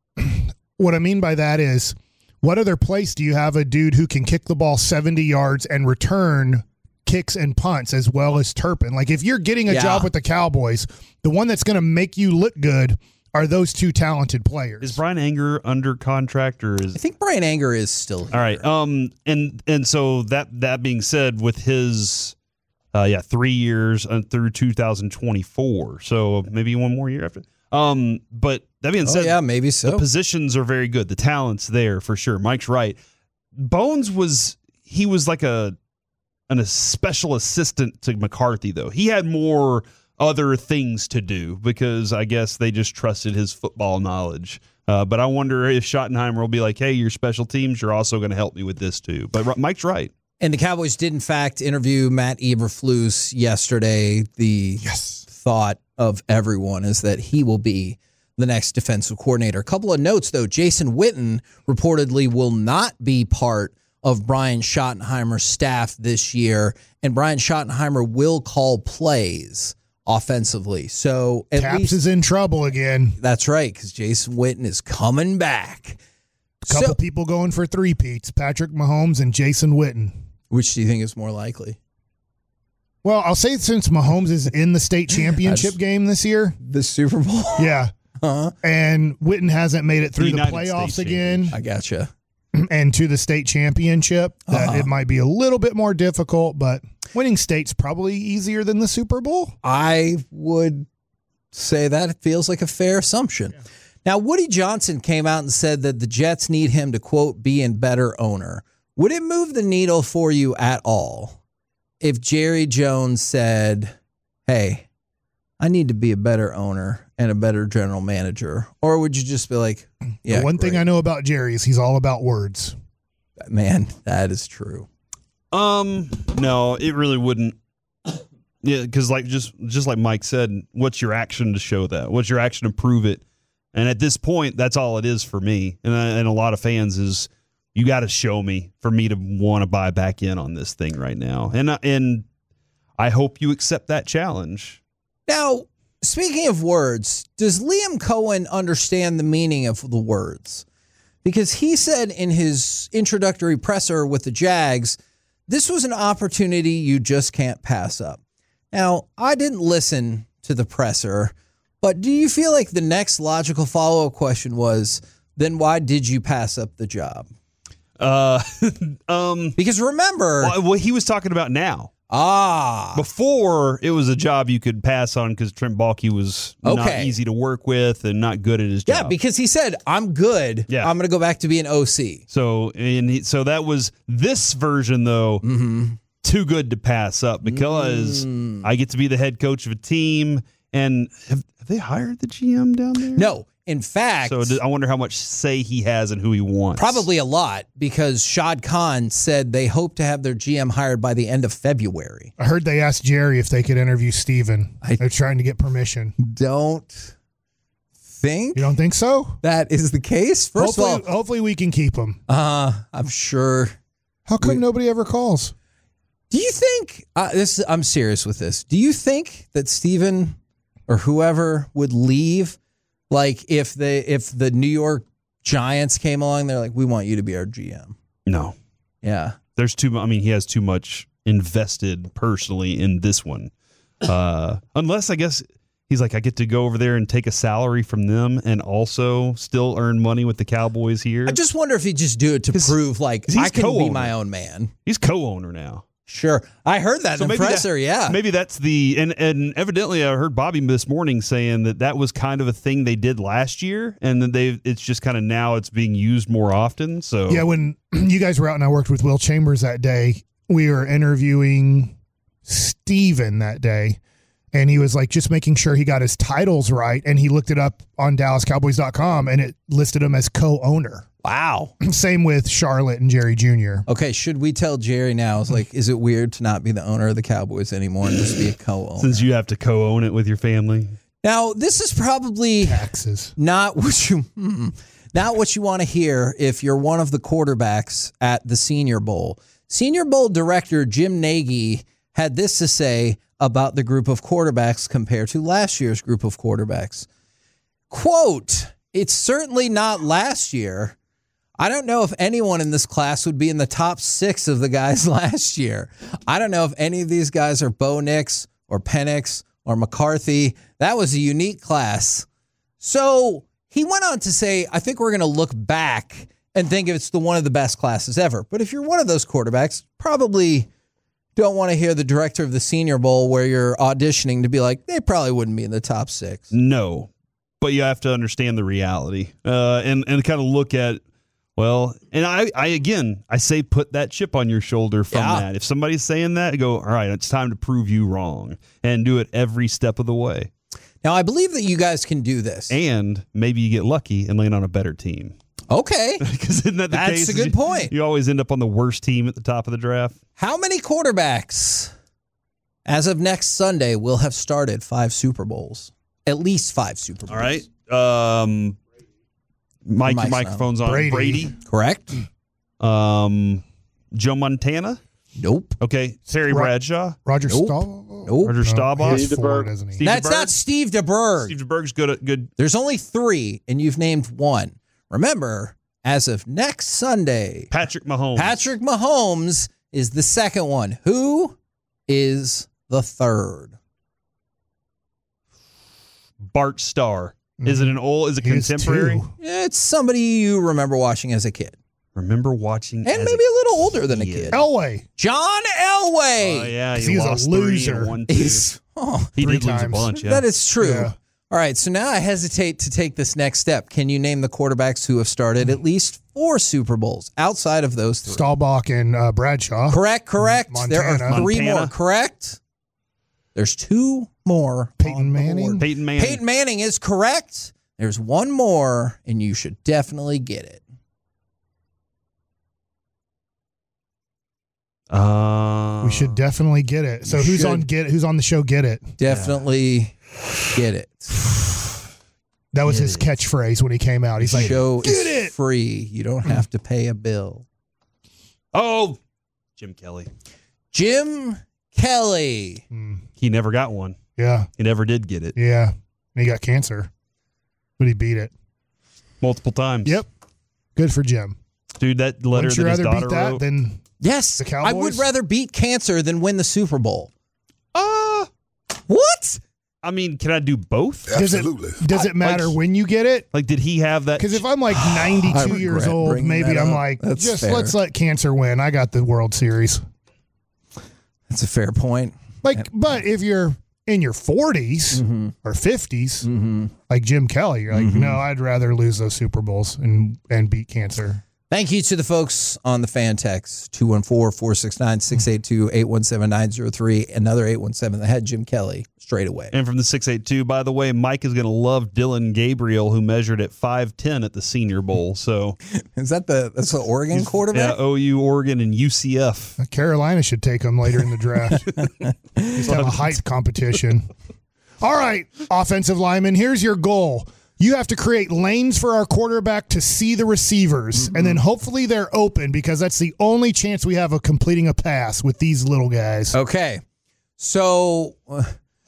Speaker 7: What I mean by that is, what other place do you have a dude who can kick the ball seventy yards and return kicks and punts as well as Turpin? Like, if you're getting a
Speaker 5: Yeah.
Speaker 7: job with the Cowboys, the one that's going to make you look good are those two talented players.
Speaker 6: Is Brian Anger under contract, or is
Speaker 5: I think Brian Anger is still here.
Speaker 6: all right? Um, and and so that that being said, with his, uh, yeah, three years uh, through two thousand twenty-four, so maybe one more year after. Um, but that being
Speaker 5: Oh,
Speaker 6: said,
Speaker 5: yeah, maybe so.
Speaker 6: The positions are very good. The talent's there for sure. Mike's right. Bones was he was like a an, a special assistant to McCarthy, though. He had more other things to do because I guess they just trusted his football knowledge. Uh, but I wonder if Schottenheimer will be like, hey, your special teams, you're also going to help me with this too. But Mike's right.
Speaker 5: And the Cowboys did, in fact, interview Matt Eberflus yesterday. The
Speaker 7: yes.
Speaker 5: thought of everyone is that he will be the next defensive coordinator. A couple of notes, though. Jason Witten reportedly will not be part of Brian Schottenheimer's staff this year, and Brian Schottenheimer will call plays offensively. So at
Speaker 7: Taps
Speaker 5: least
Speaker 7: is in trouble again.
Speaker 5: That's right, because Jason Witten is coming back.
Speaker 7: A couple
Speaker 5: So-
Speaker 7: people going for three-peats, Patrick Mahomes and Jason Witten.
Speaker 5: Which do you think is more likely?
Speaker 7: Well, I'll say since Mahomes is in the state championship game this year.
Speaker 5: The Super Bowl?
Speaker 7: Yeah.
Speaker 5: Uh-huh.
Speaker 7: And Witten hasn't made it through the,
Speaker 6: United
Speaker 7: playoffs
Speaker 6: States
Speaker 7: again.
Speaker 5: I gotcha.
Speaker 7: And to the state championship. That
Speaker 5: Uh-huh.
Speaker 7: it might be a little bit more difficult, but winning state's probably easier than the Super Bowl.
Speaker 5: I would say that feels like a fair assumption. Yeah. Now, Woody Johnson came out and said that the Jets need him to, quote, be in better owner. Would it move the needle for you at all if Jerry Jones said, hey, I need to be a better owner and a better general manager? Or would you just be like, yeah,
Speaker 7: the one
Speaker 5: great.
Speaker 7: thing I know about Jerry is he's all about words.
Speaker 5: Man, that is true.
Speaker 6: Um, no, it really wouldn't. Yeah, because like just just like Mike said, what's your action to show that? What's your action to prove it? And at this point, that's all it is for me, and I, and a lot of fans is you got to show me for me to want to buy back in on this thing right now, and and I hope you accept that challenge.
Speaker 5: Now, speaking of words, does Liam Cohen understand the meaning of the words? Because he said in his introductory presser with the Jags, this was an opportunity you just can't pass up. Now, I didn't listen to the presser, but do you feel like the next logical follow-up question was, then why did you pass up the job?
Speaker 6: Uh, um,
Speaker 5: because remember,
Speaker 6: well, what he was talking about now.
Speaker 5: Ah,
Speaker 6: before it was a job you could pass on because Trent Baalke was not
Speaker 5: Okay.
Speaker 6: easy to work with and not good at his job.
Speaker 5: yeah, because he said, I'm good.
Speaker 6: Yeah.
Speaker 5: I'm going to go back to being O C.
Speaker 6: So and he, so that was this version though.
Speaker 5: Mm-hmm.
Speaker 6: Too good to pass up because
Speaker 5: Mm.
Speaker 6: I get to be the head coach of a team. And have, have they hired the G M down there?
Speaker 5: No. In fact,
Speaker 6: So I wonder how much say he has and who he wants.
Speaker 5: probably a lot, because Shad Khan said they hope to have their G M hired by the end of February.
Speaker 7: I heard they asked Jerry if they could interview Steven.
Speaker 5: I-
Speaker 7: They're trying to get permission.
Speaker 5: Don't think
Speaker 7: You don't think so?
Speaker 5: that is the case. First
Speaker 7: hopefully,
Speaker 5: of all,
Speaker 7: hopefully we can keep him.
Speaker 5: uh, I'm sure.
Speaker 7: How come
Speaker 5: we-
Speaker 7: nobody ever calls?
Speaker 5: Do you think uh, this? I'm serious with this. Do you think that Steven or whoever would leave? Like if they if the New York Giants came along, they're like, we want you to be our G M.
Speaker 6: No.
Speaker 5: Yeah.
Speaker 6: There's too mu- I mean, he has too much invested personally in this one. Uh, unless I guess he's like, I get to go over there and take a salary from them and also still earn money with the Cowboys here.
Speaker 5: I just wonder if he'd just do it to prove like
Speaker 6: he's
Speaker 5: I can be
Speaker 6: co-owner.
Speaker 5: my own man.
Speaker 6: He's co-owner now.
Speaker 5: Sure. I heard that in the
Speaker 6: maybe
Speaker 5: presser,
Speaker 6: that-
Speaker 5: yeah.
Speaker 6: Maybe that's the and and evidently I heard Bobby this morning saying that that was kind of a thing they did last year, and that they it's just kind of now it's being used more often. So
Speaker 7: Yeah, when you guys were out and I worked with Will Chambers that day, we were interviewing Steven that day, and he was like just making sure he got his titles right, and he looked it up on Dallas Cowboys dot com, and it listed him as co-owner.
Speaker 5: Wow.
Speaker 7: Same with Charlotte and Jerry Junior
Speaker 5: Okay, should we tell Jerry now? It's like, is it weird to not be the owner of the Cowboys anymore and just be a co-owner?
Speaker 6: since you have to co-own it with your family.
Speaker 5: Now, this is probably
Speaker 7: taxes.
Speaker 5: Not what you mm, not what you want to hear if you're one of the quarterbacks at the Senior Bowl. Senior Bowl director Jim Nagy had this to say about the group of quarterbacks compared to last year's group of quarterbacks. Quote, it's certainly not last year. I don't know if anyone in this class would be in the top six of the guys last year. I don't know if any of these guys are Bo Nix or Penix or McCarthy. That was a unique class. So he went on to say, I think we're going to look back and think it's the one of the best classes ever. But if you're one of those quarterbacks, probably don't want to hear the director of the Senior Bowl where you're auditioning to be like, they probably wouldn't be in the top six.
Speaker 6: No, but you have to understand the reality uh, and, and kind of look at, well, and I, I, again, I say put that chip on your shoulder from
Speaker 5: Yeah.
Speaker 6: that. If somebody's saying that, go, all right, it's time to prove you wrong and do it every step of the way.
Speaker 5: Now, I believe that you guys can do this.
Speaker 6: And maybe you get lucky and land on a better team.
Speaker 5: Okay.
Speaker 6: Because isn't that the
Speaker 5: That's
Speaker 6: case?
Speaker 5: a good
Speaker 6: You-
Speaker 5: point.
Speaker 6: You always end up on the worst team at the top of the draft.
Speaker 5: How many quarterbacks, as of next Sunday, will have started five Super Bowls? At least five Super Bowls.
Speaker 6: All right. Um, Mike, your
Speaker 5: Mike's
Speaker 6: microphone's
Speaker 5: not-
Speaker 6: on.
Speaker 5: Brady.
Speaker 6: Brady.
Speaker 5: Correct.
Speaker 6: Um, Joe Montana.
Speaker 5: Nope.
Speaker 6: Okay. Terry
Speaker 7: Ro-
Speaker 6: Bradshaw.
Speaker 7: Roger
Speaker 5: Nope.
Speaker 7: Staubach?
Speaker 5: Nope.
Speaker 6: Roger Staubach.
Speaker 7: He has four, doesn't he?
Speaker 6: Steve
Speaker 5: That's
Speaker 6: DeBerg?
Speaker 5: not Steve DeBerg.
Speaker 6: Steve DeBerg's good. At, good.
Speaker 5: There's only three, and you've named one. Remember, as of next Sunday,
Speaker 6: Patrick Mahomes.
Speaker 5: Patrick Mahomes is the second one. Who is the third?
Speaker 6: Bart Starr. Is it an old? Is it
Speaker 7: He is
Speaker 6: contemporary?
Speaker 7: two.
Speaker 5: It's somebody you remember watching as a kid.
Speaker 6: Remember watching,
Speaker 5: And
Speaker 6: as
Speaker 5: maybe a little older than a kid.
Speaker 7: Elway.
Speaker 5: John Elway.
Speaker 6: Oh yeah,
Speaker 7: 'Cause
Speaker 6: he
Speaker 7: he's a
Speaker 6: lost three
Speaker 7: loser.
Speaker 6: and won two.
Speaker 5: He's, oh,
Speaker 6: He
Speaker 7: three
Speaker 6: did lose a
Speaker 7: times.
Speaker 6: bunch. Yeah.
Speaker 5: That is true.
Speaker 7: Yeah.
Speaker 5: All right, so now I hesitate to take this next step. Can you name the quarterbacks who have started at least four Super Bowls outside of those three?
Speaker 7: Staubach and uh, Bradshaw.
Speaker 5: Correct, correct. There are
Speaker 7: Montana.
Speaker 5: three
Speaker 6: Montana.
Speaker 5: more, correct? There's two more.
Speaker 7: Peyton
Speaker 5: on the
Speaker 7: Manning.
Speaker 5: board.
Speaker 6: Peyton Manning.
Speaker 5: Peyton Manning is correct. There's one more, and you should definitely get it.
Speaker 6: Uh,
Speaker 7: We should definitely get it. So
Speaker 5: You
Speaker 7: who's
Speaker 5: should.
Speaker 7: on get who's on the show? Get it.
Speaker 5: Definitely get it.
Speaker 7: That was his catchphrase when he came out. He's like,
Speaker 5: Show
Speaker 7: "Get
Speaker 5: is
Speaker 7: it."
Speaker 5: free. You don't have to pay a bill.
Speaker 6: Oh, Jim Kelly.
Speaker 5: Jim Kelly.
Speaker 6: He never got one.
Speaker 7: Yeah,
Speaker 6: He never did get it.
Speaker 7: yeah. And he got cancer, but he beat it.
Speaker 6: Multiple times.
Speaker 7: Yep. Good for Jim.
Speaker 6: Dude, that letter
Speaker 7: Wouldn't you
Speaker 6: that his
Speaker 7: rather
Speaker 6: daughter
Speaker 7: beat that
Speaker 6: wrote.
Speaker 7: than
Speaker 5: Yes,
Speaker 7: The
Speaker 5: I would
Speaker 7: Cowboys?
Speaker 5: rather beat cancer than win the Super Bowl.
Speaker 6: Uh,
Speaker 5: What?
Speaker 6: I mean, can I do both?
Speaker 7: does it? Does it matter
Speaker 6: Like-
Speaker 7: when you get it?
Speaker 6: Like, did he have that?
Speaker 7: Because if I'm like
Speaker 5: I
Speaker 7: ninety-two years
Speaker 5: regret
Speaker 7: old,
Speaker 5: bringing
Speaker 7: maybe
Speaker 5: that
Speaker 7: I'm
Speaker 5: up.
Speaker 7: like,
Speaker 5: That's
Speaker 7: just
Speaker 5: fair.
Speaker 7: let's let cancer win. I got the World Series.
Speaker 5: That's a fair point.
Speaker 7: Like, but if you're in your forties
Speaker 5: Mm-hmm.
Speaker 7: or fifties, like Jim Kelly, you're like,
Speaker 5: Mm-hmm.
Speaker 7: no, I'd rather lose those Super Bowls and and beat cancer.
Speaker 5: Thank you to the folks on the fan text, two one four, four six nine, six eight two, eight one seven, nine zero three, another eight one seven that had Jim Kelly straight away.
Speaker 6: And from the six eight two, by the way, Mike is going to love Dylan Gabriel, who measured at five ten at the Senior Bowl. So
Speaker 5: Is that the that's the Oregon
Speaker 6: yeah,
Speaker 5: quarterback?
Speaker 6: O U, Oregon, and U C F.
Speaker 7: Carolina should take him later in the draft. Just have a height competition. All right, offensive lineman, here's your goal. You have to create lanes for our quarterback to see the receivers,
Speaker 5: Mm-hmm.
Speaker 7: and then hopefully they're open because that's the only chance we have of completing a pass with these little guys.
Speaker 5: Okay. So uh,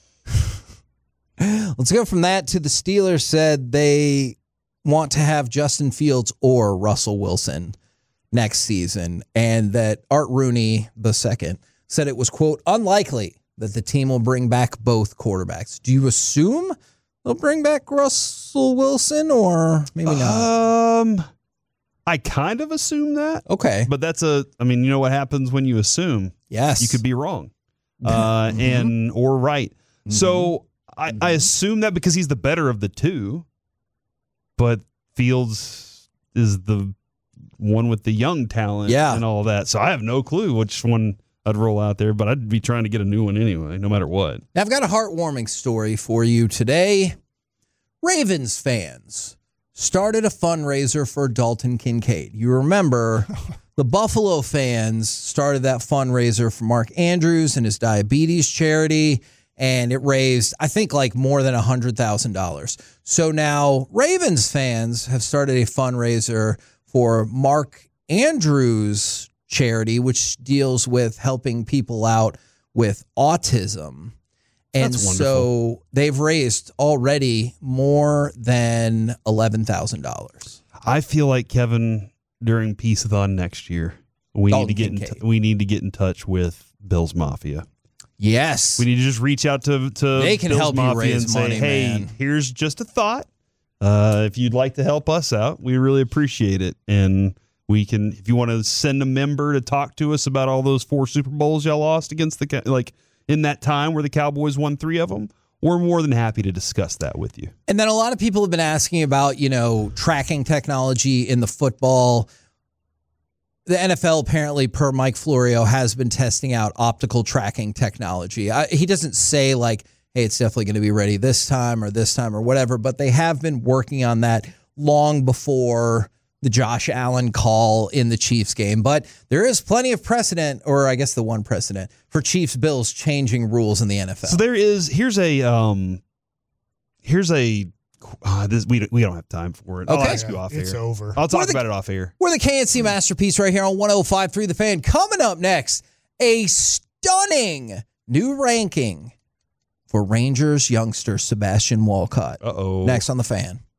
Speaker 5: let's go from that to the Steelers said they want to have Justin Fields or Russell Wilson next season, and that Art Rooney the second said it was, quote, unlikely that the team will bring back both quarterbacks. Do you assume they'll bring back Russell Wilson or maybe not?
Speaker 6: Um, I kind of assume that.
Speaker 5: Okay.
Speaker 6: But that's a, I mean, you know what happens when you assume?
Speaker 5: Yes.
Speaker 6: You could be wrong uh,
Speaker 5: Mm-hmm.
Speaker 6: and or right. So I, I assume that because he's the better of the two, but Fields is the one with the young talent
Speaker 5: Yeah.
Speaker 6: and all that. So I have no clue which one I'd roll out there, but I'd be trying to get a new one anyway, no matter what.
Speaker 5: Now, I've got a heartwarming story for you today. Ravens fans started a fundraiser for Dalton Kincaid. You remember the Buffalo fans started that fundraiser for Mark Andrews and his diabetes charity, and it raised, I think, like more than one hundred thousand dollars. So now Ravens fans have started a fundraiser for Mark Andrews' charity, which deals with helping people out with autism. And
Speaker 6: That's
Speaker 5: so they've raised already more than eleven thousand dollars.
Speaker 6: I feel like, Kevin, during Peace-a-thon next year, we
Speaker 5: Dalton
Speaker 6: need to get in
Speaker 5: Kincaid.
Speaker 6: t- we need to get in touch with Bill's Mafia.
Speaker 5: Yes.
Speaker 6: We need to just reach out to to
Speaker 5: They can
Speaker 6: Bill's
Speaker 5: help you
Speaker 6: Mafia
Speaker 5: raise
Speaker 6: and say,
Speaker 5: money,
Speaker 6: "Hey,
Speaker 5: man.
Speaker 6: here's just a thought. Uh, if you'd like to help us out, we really appreciate it." And we can, if you want to send a member to talk to us about all those four Super Bowls y'all lost against the Cow- like in that time where the Cowboys won three of them, we're more than happy to discuss that with you.
Speaker 5: And then a lot of people have been asking about, you know, tracking technology in the football. The N F L, apparently, per Mike Florio, has been testing out optical tracking technology. I, he doesn't say, like, hey, it's definitely going to be ready this time or this time or whatever, but they have been working on that long before the Josh Allen call in the Chiefs game. But there is plenty of precedent, or I guess the one precedent, for Chiefs Bills changing rules in the N F L.
Speaker 6: So there is here's a um here's a uh, this we don't, we don't have time for it. I'll
Speaker 5: Okay.
Speaker 6: ask you off
Speaker 7: It's
Speaker 6: air.
Speaker 7: over.
Speaker 6: I'll talk
Speaker 5: We're the-
Speaker 6: about it off air.
Speaker 5: We're the K N C Masterpiece right here on one oh five point three The Fan. Coming up next, a stunning new ranking for Rangers youngster Sebastian Walcott.
Speaker 6: Uh-oh.
Speaker 5: Next on The Fan.